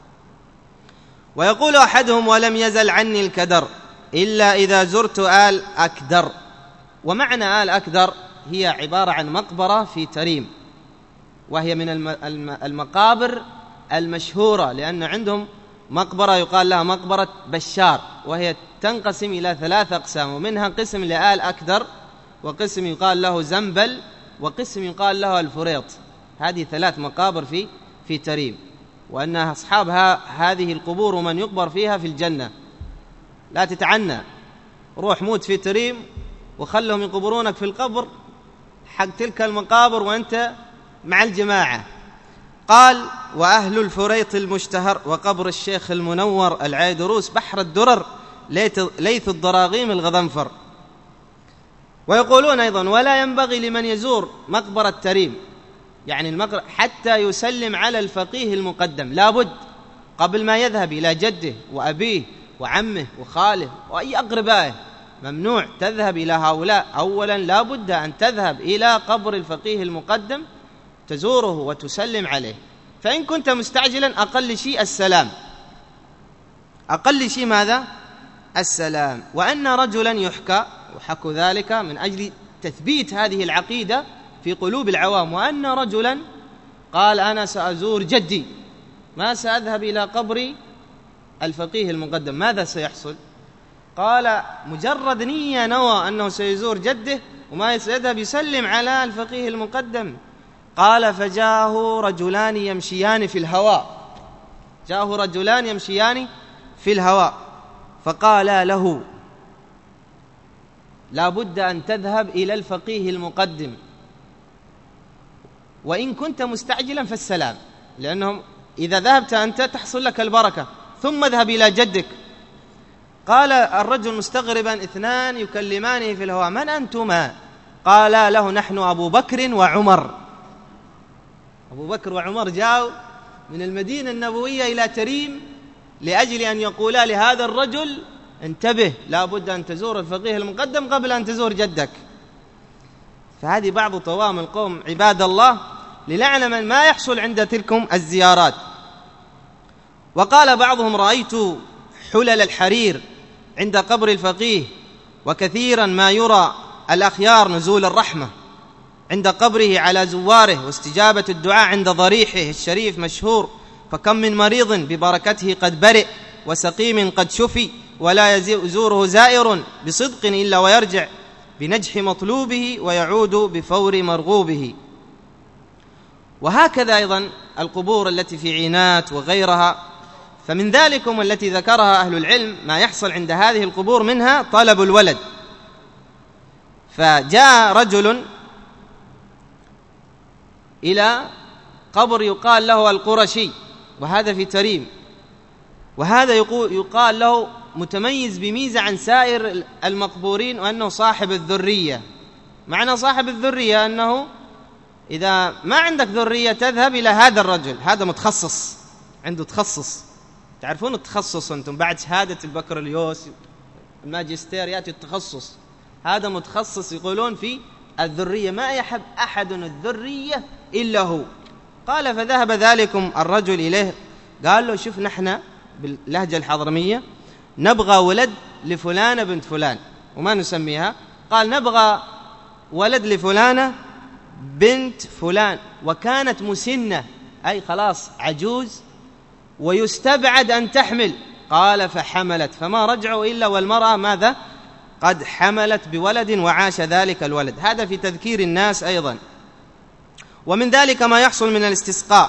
ويقول أحدهم: ولم يزل عني الكدر إلا إذا زرت آل أكدر. ومعنى آل أكدر هي عبارة عن مقبرة في تريم، وهي من المقابر المشهورة، لأن عندهم مقبرة يقال لها مقبرة بشار، وهي تنقسم إلى 3 أقسام، ومنها قسم لآل أكدر، وقسم يقال له زنبل، وقسم يقال له الفريط. هذه 3 مقابر في تريم، وأن أصحاب هذه القبور ومن يقبر فيها في الجنة. لا تتعنى، روح موت في تريم وخلهم يقبرونك في القبر حق تلك المقابر وأنت مع الجماعة. قال: وأهل الفريط المشتهر، وقبر الشيخ المنور العيدروس بحر الدرر ليث الضراغيم الغضنفر. ويقولون أيضا: ولا ينبغي لمن يزور مقبرة تريم، يعني المقبرة، حتى يسلم على الفقيه المقدم، لابد قبل ما يذهب إلى جده وأبيه وعمه وخاله وأي أقربائه، ممنوع تذهب إلى هؤلاء. أولا لابد أن تذهب إلى قبر الفقيه المقدم تزوره وتسلم عليه، فإن كنت مستعجلا أقل شيء السلام، أقل شيء ماذا؟ السلام. وأن رجلا يحكى، وحكوا ذلك من أجل تثبيت هذه العقيدة في قلوب العوام، وأن رجلا قال: أنا سأزور جدي، ما سأذهب إلى قبر الفقيه المقدم، ماذا سيحصل؟ قال: مجرد نية نوى أنه سيزور جده وما سيذهب يسلم على الفقيه المقدم. قال: فجاءه رجلان يمشيان في الهواء، جاءه رجلان يمشيان في الهواء، فقال له: لا بد أن تذهب إلى الفقيه المقدم، وإن كنت مستعجلا فالسلام، لأنهم إذا ذهبت أنت تحصل لك البركة، ثم اذهب إلى جدك. قال الرجل مستغربا: 2 يكلمانه في الهواء، من أنتما؟ قال له: نحن أبو بكر وعمر. أبو بكر وعمر جاءوا من المدينة النبوية إلى تريم لأجل أن يقولا لهذا الرجل: انتبه، لا بد أن تزور الفقيه المقدم قبل أن تزور جدك. فهذه بعض طوام القوم عباد الله، لنعلم ما يحصل عند تلكم الزيارات. وقال بعضهم: رأيت حلل الحرير عند قبر الفقيه، وكثيرا ما يرى الأخيار نزول الرحمة عند قبره على زواره، واستجابة الدعاء عند ضريحه الشريف مشهور، فكم من مريض ببركته قد برئ، وسقيم قد شفي، ولا يزوره زائر بصدق إلا ويرجع بنجح مطلوبه ويعود بفور مرغوبه. وهكذا أيضا القبور التي في عينات وغيرها، فمن ذلكم التي ذكرها أهل العلم ما يحصل عند هذه القبور، منها طلب الولد. فجاء رجل إلى قبر يقال له القرشي، وهذا في تريم، وهذا يقال له متميز بميزة عن سائر المقبورين، وأنه صاحب الذرية. معنى صاحب الذرية أنه إذا ما عندك ذرية تذهب إلى هذا الرجل، هذا متخصص، عنده تخصص. تعرفون التخصص أنتم بعد شهادة البكالوريوس الماجستير يأتي التخصص، هذا متخصص يقولون في الذرية، ما يحب أحد الذرية إلا هو. قال فذهب ذلكم الرجل إليه، قال له شوف نحن باللهجة الحضرمية نبغى ولد لفلانة بنت فلان، وما نسميها، قال نبغى ولد لفلانة بنت فلان، وكانت مسنة أي خلاص عجوز ويستبعد أن تحمل. قال فحملت، فما رجعوا إلا والمرأة ماذا؟ قد حملت بولد وعاش ذلك الولد. هذا في تذكير الناس أيضا. ومن ذلك ما يحصل من الاستسقاء،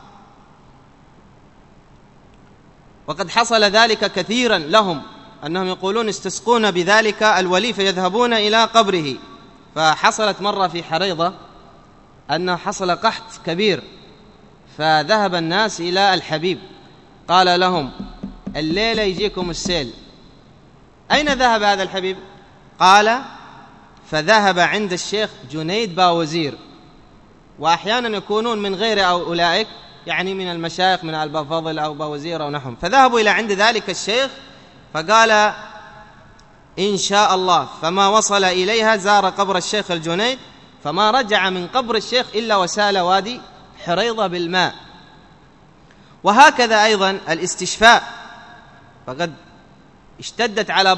وقد حصل ذلك كثيرا لهم، أنهم يقولون استسقون بذلك الولي فيذهبون إلى قبره. فحصلت مرة في حريضة أنه حصل قحط كبير، فذهب الناس إلى الحبيب، قال لهم الليلة يجيكم السيل. أين ذهب هذا الحبيب؟ قال فذهب عند الشيخ جنيد باوزير، وأحيانا يكونون من غير أولئك، يعني من المشايخ من أبا فضل أو باوزير أو نحوهم. فذهبوا إلى عند ذلك الشيخ فقال إن شاء الله، فما وصل إليها زار قبر الشيخ الجنيد، فما رجع من قبر الشيخ إلا وسال وادي حريضة بالماء. وهكذا أيضا الاستشفاء، فقد اشتدت على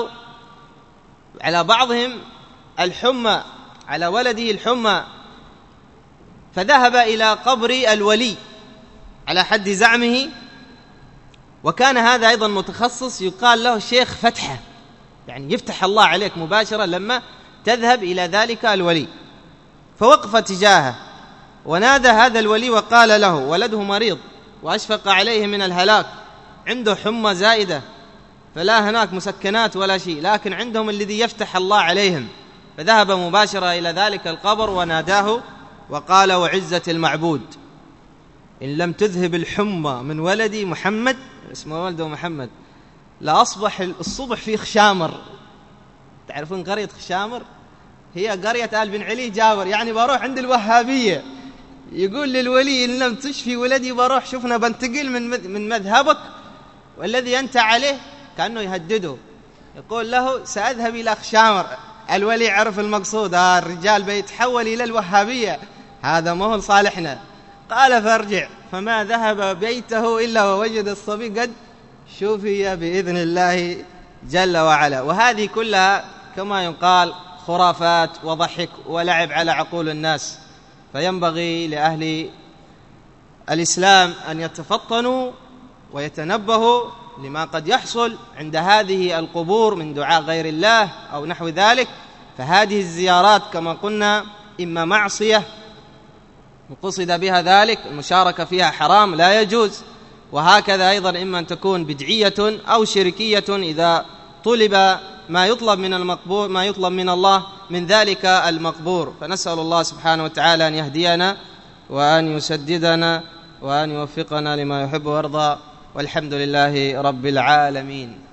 بعضهم الحمى، على ولده الحمى، فذهب إلى قبر الولي على حد زعمه، وكان هذا أيضا متخصص يقال له شيخ فتحة، يعني يفتح الله عليك مباشرة لما تذهب إلى ذلك الولي. فوقف تجاهه ونادى هذا الولي وقال له ولده مريض وأشفق عليه من الهلاك، عنده حمى زائدة، فلا هناك مسكنات ولا شيء، لكن عندهم الذي يفتح الله عليهم. فذهب مباشرة إلى ذلك القبر وناداه وقال وعزة المعبود إن لم تذهب الحمى من ولدي محمد، اسمه ولده محمد، لا أصبح الصبح في خشامر. تعرفون قرية خشامر؟ هي قرية آل بن علي جابر، يعني بروح عند الوهابية. يقول للولي إن لم تشفي ولدي بروح، شفنا بنتقل من مذهبك والذي أنت عليه، كأنه يهدده، يقول له سأذهب إلى خشامر. الولي عرف المقصود، الرجال بيتحول إلى الوهابية، هذا ما هو صالحنا. قال فارجع، فما ذهب بيته إلا ووجد الصبي قد شفي بإذن الله جل وعلا. وهذه كلها كما يقال خرافات وضحك ولعب على عقول الناس. فينبغي لأهل الإسلام أن يتفطنوا ويتنبهوا لما قد يحصل عند هذه القبور من دعاء غير الله أو نحو ذلك. فهذه الزيارات كما قلنا إما معصية قصد بها ذلك، المشاركة فيها حرام لا يجوز، وهكذا أيضا إما أن تكون بدعية أو شركية إذا طلب ما يطلب من المقبور، ما يطلب من الله من ذلك المقبور. فنسأل الله سبحانه وتعالى أن يهدينا وأن يسددنا وأن يوفقنا لما يحب ويرضى، والحمد لله رب العالمين.